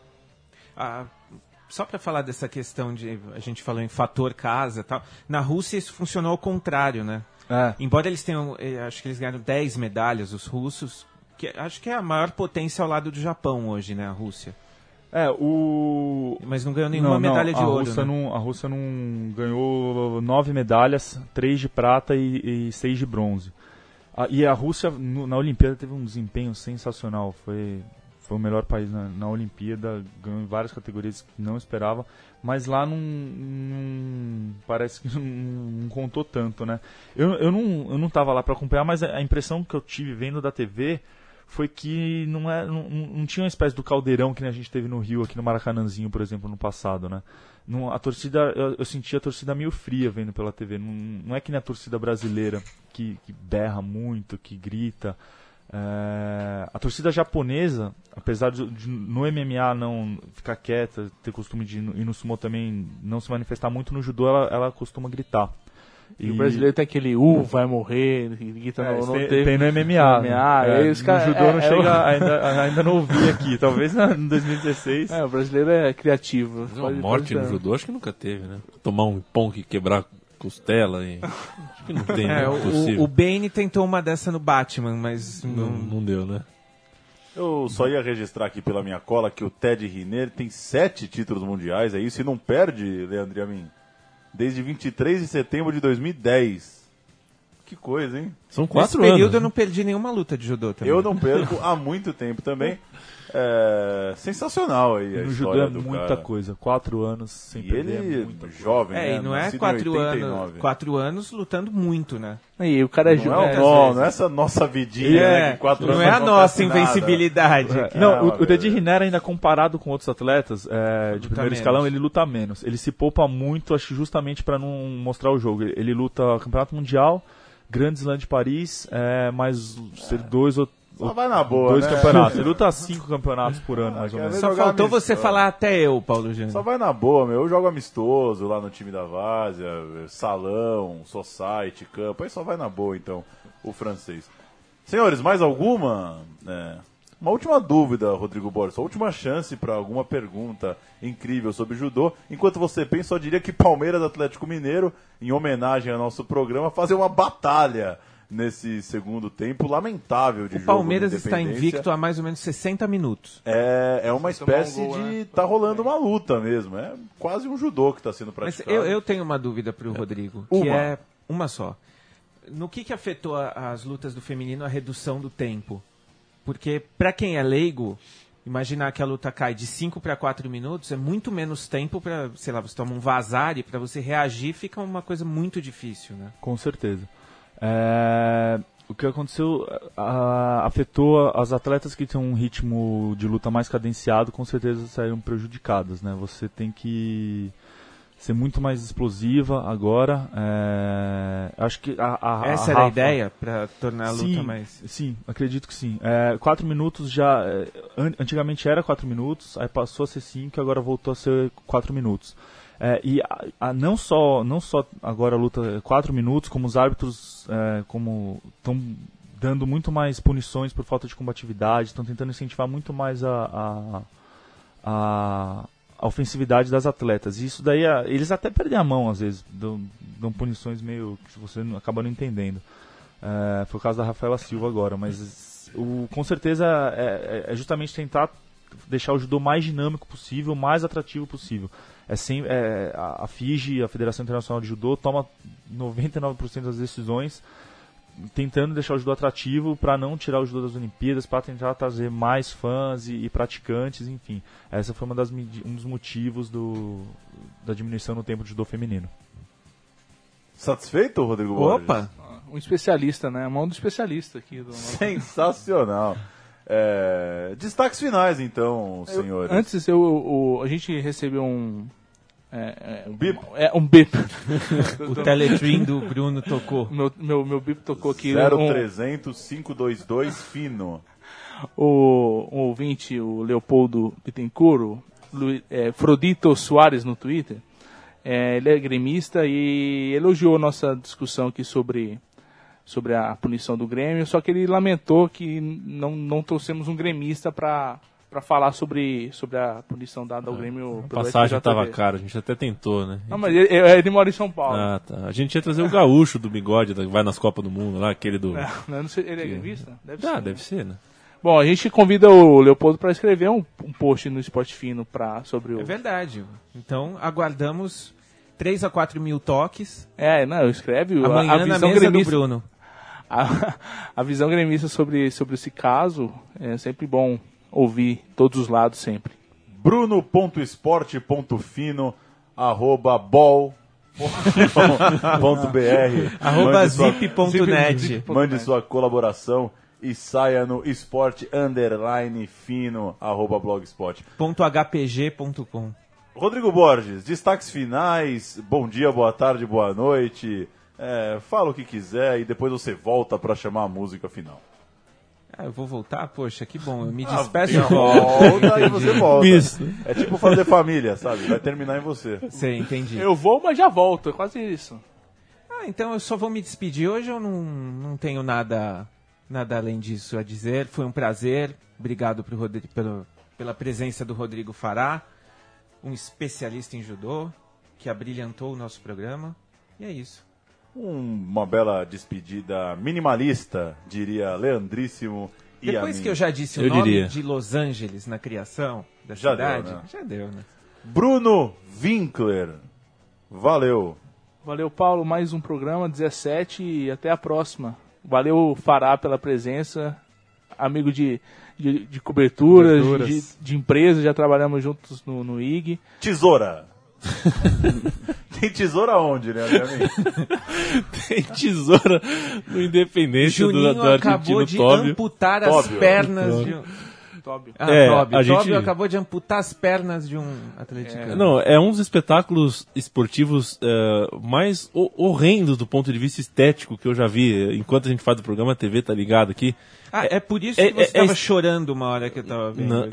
Só para falar dessa questão a gente falou em fator casa e tal, na Rússia isso funcionou ao contrário, né? Embora eles tenham, acho que eles ganharam 10 medalhas, os russos, que acho que é a maior potência ao lado do Japão hoje, né, a Rússia. Mas não ganhou nenhuma medalha de ouro, né? A Rússia não ganhou 9 medalhas, 3 de prata e 6 de bronze. E a Rússia, na Olimpíada, teve um desempenho sensacional. Foi o melhor país na Olimpíada, ganhou em várias categorias que não esperava, mas lá parece que não contou tanto, né? Eu não estava lá para acompanhar, mas a impressão que eu tive vendo da TV foi que não tinha uma espécie do caldeirão que a gente teve no Rio, aqui no Maracanãzinho, por exemplo, no passado, né? A torcida, eu senti a torcida meio fria vendo pela TV. Não é que nem a torcida brasileira que berra muito, que grita. A torcida japonesa, apesar de no MMA não ficar quieta, ter costume de ir no sumo também não se manifestar muito, no judô ela costuma gritar. E o brasileiro tem aquele vai morrer, grita tem no MMA. No judô não chega, ainda não ouvi aqui, talvez em 2016. O brasileiro é criativo. Mas uma morte no judô acho que nunca teve, né? Tomar um pão que quebrar costela. E... Acho que não tem, não é possível. O Bane tentou uma dessa no Batman, mas Não deu, né? Eu só ia registrar aqui pela minha cola que o Ted Riner tem 7 títulos mundiais, é isso? E não perde, Leandro Amin, desde 23 de setembro de 2010. Que coisa, hein? São Nesse 4 anos. período eu não perdi nenhuma luta de judô também. Eu não perco há muito tempo também. Sensacional aí a No judô história é do muita cara. coisa. 4 anos sem E perder ele é muita coisa. jovem, né? E não é Nascido em 4 89. anos, 4 anos lutando muito, né? E o cara é Não é, não é essa nossa vidinha, né? Que 4 não anos é a acontece nossa nada. invencibilidade. Não, Ah, o Teddy Riner ainda comparado com outros atletas de primeiro menos. escalão, ele luta menos. Ele se poupa muito, acho justamente para não mostrar o jogo. Ele luta Campeonato Mundial, Grand Slam de Paris, mais ser 2 ou Só vai na boa, 2 né? campeonatos. Ele luta 5 campeonatos por ano, mais ou quer menos. ver Só jogar faltou amistoso. você falar até eu, Paulo Júnior. Só vai na boa, meu. Eu jogo amistoso lá no time da Várzea, salão, society, campo. Aí só vai na boa, então, o francês. Senhores, mais alguma? Uma última dúvida, Rodrigo Borges. Sua última chance para alguma pergunta incrível sobre judô. Enquanto você pensa, só diria que Palmeiras Atlético Mineiro, em homenagem ao nosso programa, fazer uma batalha nesse segundo tempo lamentável de O jogo. Palmeiras do está Independência. invicto há mais ou menos 60 minutos. É uma espécie tomar um gol, de... né? Tá rolando uma luta mesmo. É quase um judô que está sendo Mas praticado. eu tenho uma dúvida para o Rodrigo, que Uma. é uma só. No que afetou as lutas do feminino a redução do tempo? Porque, para quem é leigo, imaginar que a luta cai de 5 para 4 minutos é muito menos tempo para, sei lá, você toma um vazare, para você reagir fica uma coisa muito difícil, né? Com certeza. O que aconteceu afetou as atletas que têm um ritmo de luta mais cadenciado, com certeza saíram prejudicadas, né? Você tem que ser muito mais explosiva agora. Acho que Essa era a ideia para tornar a luta sim, mais... Sim, acredito que sim. 4 minutos já... antigamente era 4 minutos, aí passou a ser 5 e agora voltou a ser 4 minutos. E não só agora a luta 4 minutos, como os árbitros como estão dando muito mais punições por falta de combatividade, estão tentando incentivar muito mais a ofensividade das atletas. E isso daí, eles até perdem a mão às vezes, dão punições meio que você acaba não entendendo. Foi o caso da Rafaela Silva agora, mas com certeza é justamente tentar deixar o judô mais dinâmico possível, mais atrativo possível. A FIGE, a Federação Internacional de Judô, toma 99% das decisões tentando deixar o judô atrativo para não tirar o judô das Olimpíadas, para tentar trazer mais fãs e praticantes, enfim. Essa foi um dos motivos da diminuição no tempo de judô feminino. Satisfeito, Rodrigo Borges? Opa! Um especialista, né? A mão do especialista aqui. Sensacional. Destaques finais, então, senhores. Antes, a gente recebeu um bip? Um bip. O teletrim do Bruno tocou. Meu bip tocou aqui. 0300 522 fino. O ouvinte, o Leopoldo Bittencourt, Frodito Soares no Twitter, ele é gremista e elogiou nossa discussão aqui sobre a punição do Grêmio, só que ele lamentou que não trouxemos um gremista para falar sobre a punição dada ao Grêmio. A passagem estava cara, a gente até tentou, né? Não, mas ele mora em São Paulo. Ah, tá. A gente ia trazer o gaúcho do bigode, que vai nas Copas do Mundo, lá, aquele do... Eu não sei, ele é gremista? Deve ser. Deve ser, né? Bom, a gente convida o Leopoldo para escrever um post no Esporte Fino sobre o... É verdade. Então, aguardamos 3 a 4 mil toques. Escreve Amanhã a visão na mesa gremista, do Bruno. A visão gremista sobre esse caso, é sempre bom ouvir todos os lados sempre. Bruno.esporte.fino @bol.br @zip.net. Mande sua colaboração e saia no esporte_fino @blogspot. .hpg.com. Rodrigo Borges, destaques finais, bom dia, boa tarde, boa noite. Fala o que quiser e depois você volta para chamar a música final. Eu vou voltar? Poxa, que bom. Eu me despeço e volta e você volta. Isso. É tipo fazer família, sabe? Vai terminar em você. Sei, entendi. Eu vou, mas já volto, é quase isso. Então eu só vou me despedir hoje, eu não tenho nada além disso a dizer. Foi um prazer. Obrigado pela presença do Rodrigo Fará, um especialista em judô, que abrilhantou o nosso programa. E é isso. Uma bela despedida minimalista, diria Leandríssimo e Depois a que mim. eu já disse o Eu nome diria. de Los Angeles na criação da Já cidade, deu, né? já deu, né? Bruno Winkler, valeu. Valeu, Paulo. Mais um programa, 17, e até a próxima. Valeu, Fará, pela presença. Amigo de coberturas, de empresa, já trabalhamos juntos no IG. Tesoura. Tem tesoura onde, né, amigo? Tem tesoura no Independência Juninho do argentino acabou de Tóbio. amputar as Tóbio. pernas de um... Tóbio. Tóbio. a gente- Tóbio acabou de amputar as pernas de um atleticano. Não, é um dos espetáculos esportivos mais horrendos do ponto de vista estético que eu já vi. Enquanto a gente faz o programa, a TV tá ligada aqui. É por isso que você estava chorando uma hora que eu tava vendo. Não,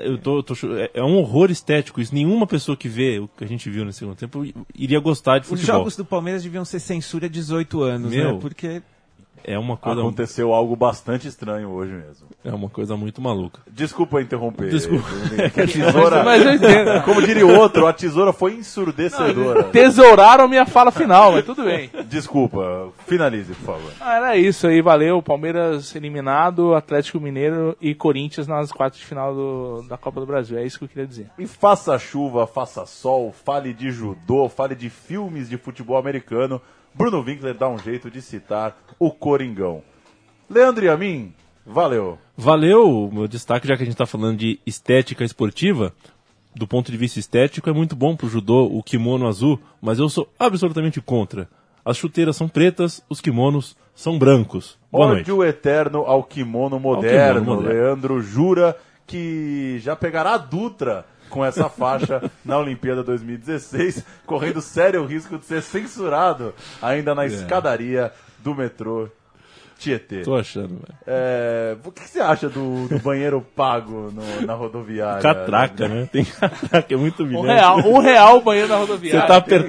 é um horror estético. Isso nenhuma pessoa que vê o que a gente viu no segundo tempo iria gostar de Os futebol. jogos do Palmeiras deviam ser censura 18 anos, Meu. né? Porque É uma coisa, Aconteceu algo bastante estranho hoje mesmo. é uma coisa muito maluca. Desculpa interromper. Desculpa. Que a tesoura, Mas eu entendo. como diria o outro, a tesoura foi ensurdecedora. Tesouraram minha fala final, mas tudo bem. Desculpa, finalize, por favor. Era isso aí, valeu. Palmeiras eliminado, Atlético Mineiro e Corinthians nas quartas de final da Copa do Brasil. É isso que eu queria dizer. E faça chuva, faça sol, fale de judô, fale de filmes de futebol americano. Bruno Winkler dá um jeito de citar o Coringão. Leandro e a mim, valeu. Valeu, o meu destaque, já que a gente está falando de estética esportiva, do ponto de vista estético, é muito bom pro judô o kimono azul, mas eu sou absolutamente contra. As chuteiras são pretas, os kimonos são brancos. Boa noite. Ódio eterno ao kimono moderno. kimono moderno. Leandro jura que já pegará a Dutra com essa faixa na Olimpíada 2016, correndo sério risco de ser censurado ainda na escadaria do metrô Tietê. Tô achando, velho. O que você acha do banheiro pago na rodoviária? Catraca, né? Tem catraca, é muito humilhante. R$1 o banheiro na Você rodoviária.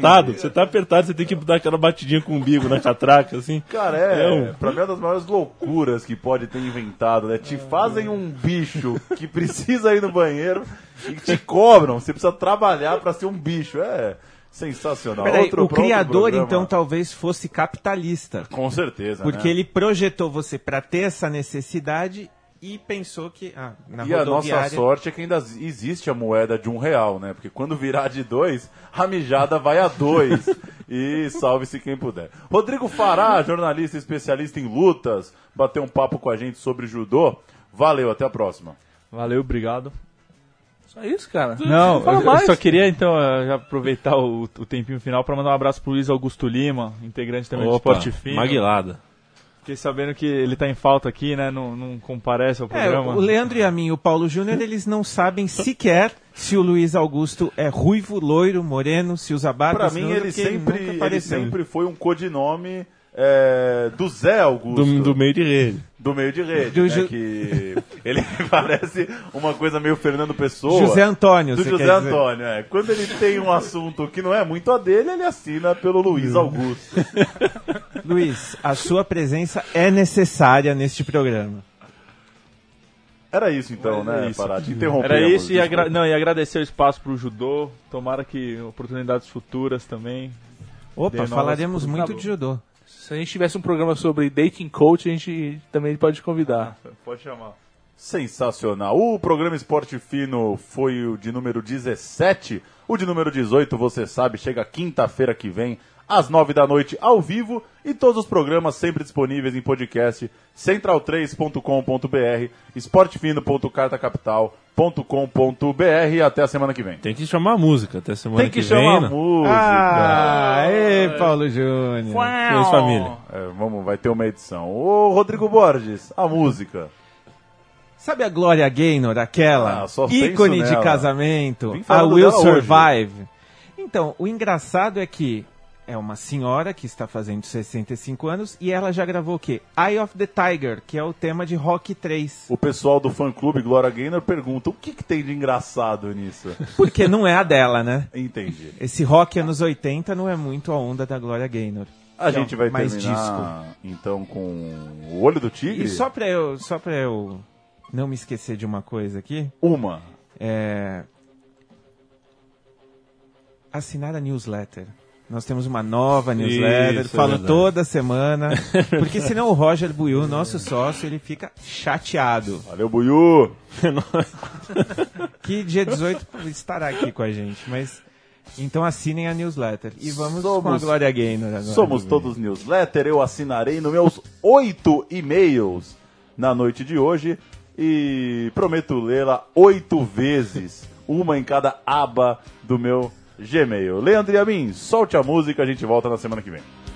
tá apertado, você tem que dar aquela batidinha com o umbigo na catraca, assim. Cara, pra mim é uma das maiores loucuras que pode ter inventado, né? Te fazem um bicho que precisa ir no banheiro e te cobram. Você precisa trabalhar pra ser um bicho. É sensacional. Peraí, o Outro criador, programa. então, talvez fosse capitalista. Com certeza, Porque né? ele projetou você para ter essa necessidade e pensou que na E a nossa rodoviária... sorte é que ainda existe a moeda de R$1, né? Porque quando virar de 2, a mijada vai a 2. E salve-se quem puder. Rodrigo Fará, jornalista especialista em lutas, bateu um papo com a gente sobre judô. Valeu, até a próxima. Valeu, obrigado. Só isso, cara. Não, Fala eu mais. só queria então já aproveitar o tempinho final para mandar um abraço pro Luiz Augusto Lima, integrante também do Opa, Esporte Fino. Maguilada. Fiquei sabendo que ele tá em falta aqui, né? Não comparece ao É, programa. o Leandro e a mim e o Paulo Júnior, eles não sabem sequer se o Luiz Augusto é ruivo, loiro, moreno, se usa barba. Pra se mim, não, ele porque nunca sempre apareceu. foi um codinome do Zé Augusto. Do meio de rede. Do meio de rede, Do né? Ju- Que ele parece uma coisa meio Fernando Pessoa. José Antônio, Do você José quer dizer. Antônio, é. Quando ele tem um assunto que não é muito a dele, ele assina pelo Luiz Augusto. Luiz, a sua presença é necessária neste programa. Era isso então, Era né, isso. Pará? Te interrompemos. Era isso, e desculpa. agradecer o espaço pro judô. Tomara que oportunidades futuras também. Opa, novas falaremos pro muito calor. de judô. Se a gente tivesse um programa sobre dating coach, a gente também pode convidar. Pode chamar. Sensacional. O programa Esporte Fino foi o de número 17. O de número 18, você sabe, chega quinta-feira que vem, às 9 da noite, ao vivo. E todos os programas sempre disponíveis em podcast, central3.com.br, esportefino.cartacapital.com.br. Até a semana que vem. Tem que chamar a música até semana Tem que vem. chamar a né? música. Ê, Paulo Júnior. Feliz família. Vai ter uma edição. Ô, Rodrigo Borges, a música. Sabe a Gloria Gaynor, aquela só penso ícone de nela. casamento, Vim a falando Will dela hoje. Survive? Então, o engraçado é que é uma senhora que está fazendo 65 anos e ela já gravou o quê? Eye of the Tiger, que é o tema de Rock 3. O pessoal do fã-clube Gloria Gaynor pergunta, o que tem de engraçado nisso? Porque não é a dela, né? Entendi. Esse rock anos 80 não é muito a onda da Gloria Gaynor. A gente vai mais terminar, então, com o Olho do Tigre? E só pra eu não me esquecer de uma coisa aqui, Uma. assinar a newsletter. Nós temos uma nova newsletter, Isso, é falo verdade. toda semana, porque senão o Roger Buiu, nosso sócio, ele fica chateado. Valeu, Buiú! Que dia 18 estará aqui com a gente, mas então assinem a newsletter. E vamos com a Glória Gaynor agora. Somos todos newsletter, eu assinarei nos meus 8 e-mails na noite de hoje e prometo lê-la 8 vezes, uma em cada aba do meu Gmail. Leandro e a mim, solte a música, a gente volta na semana que vem.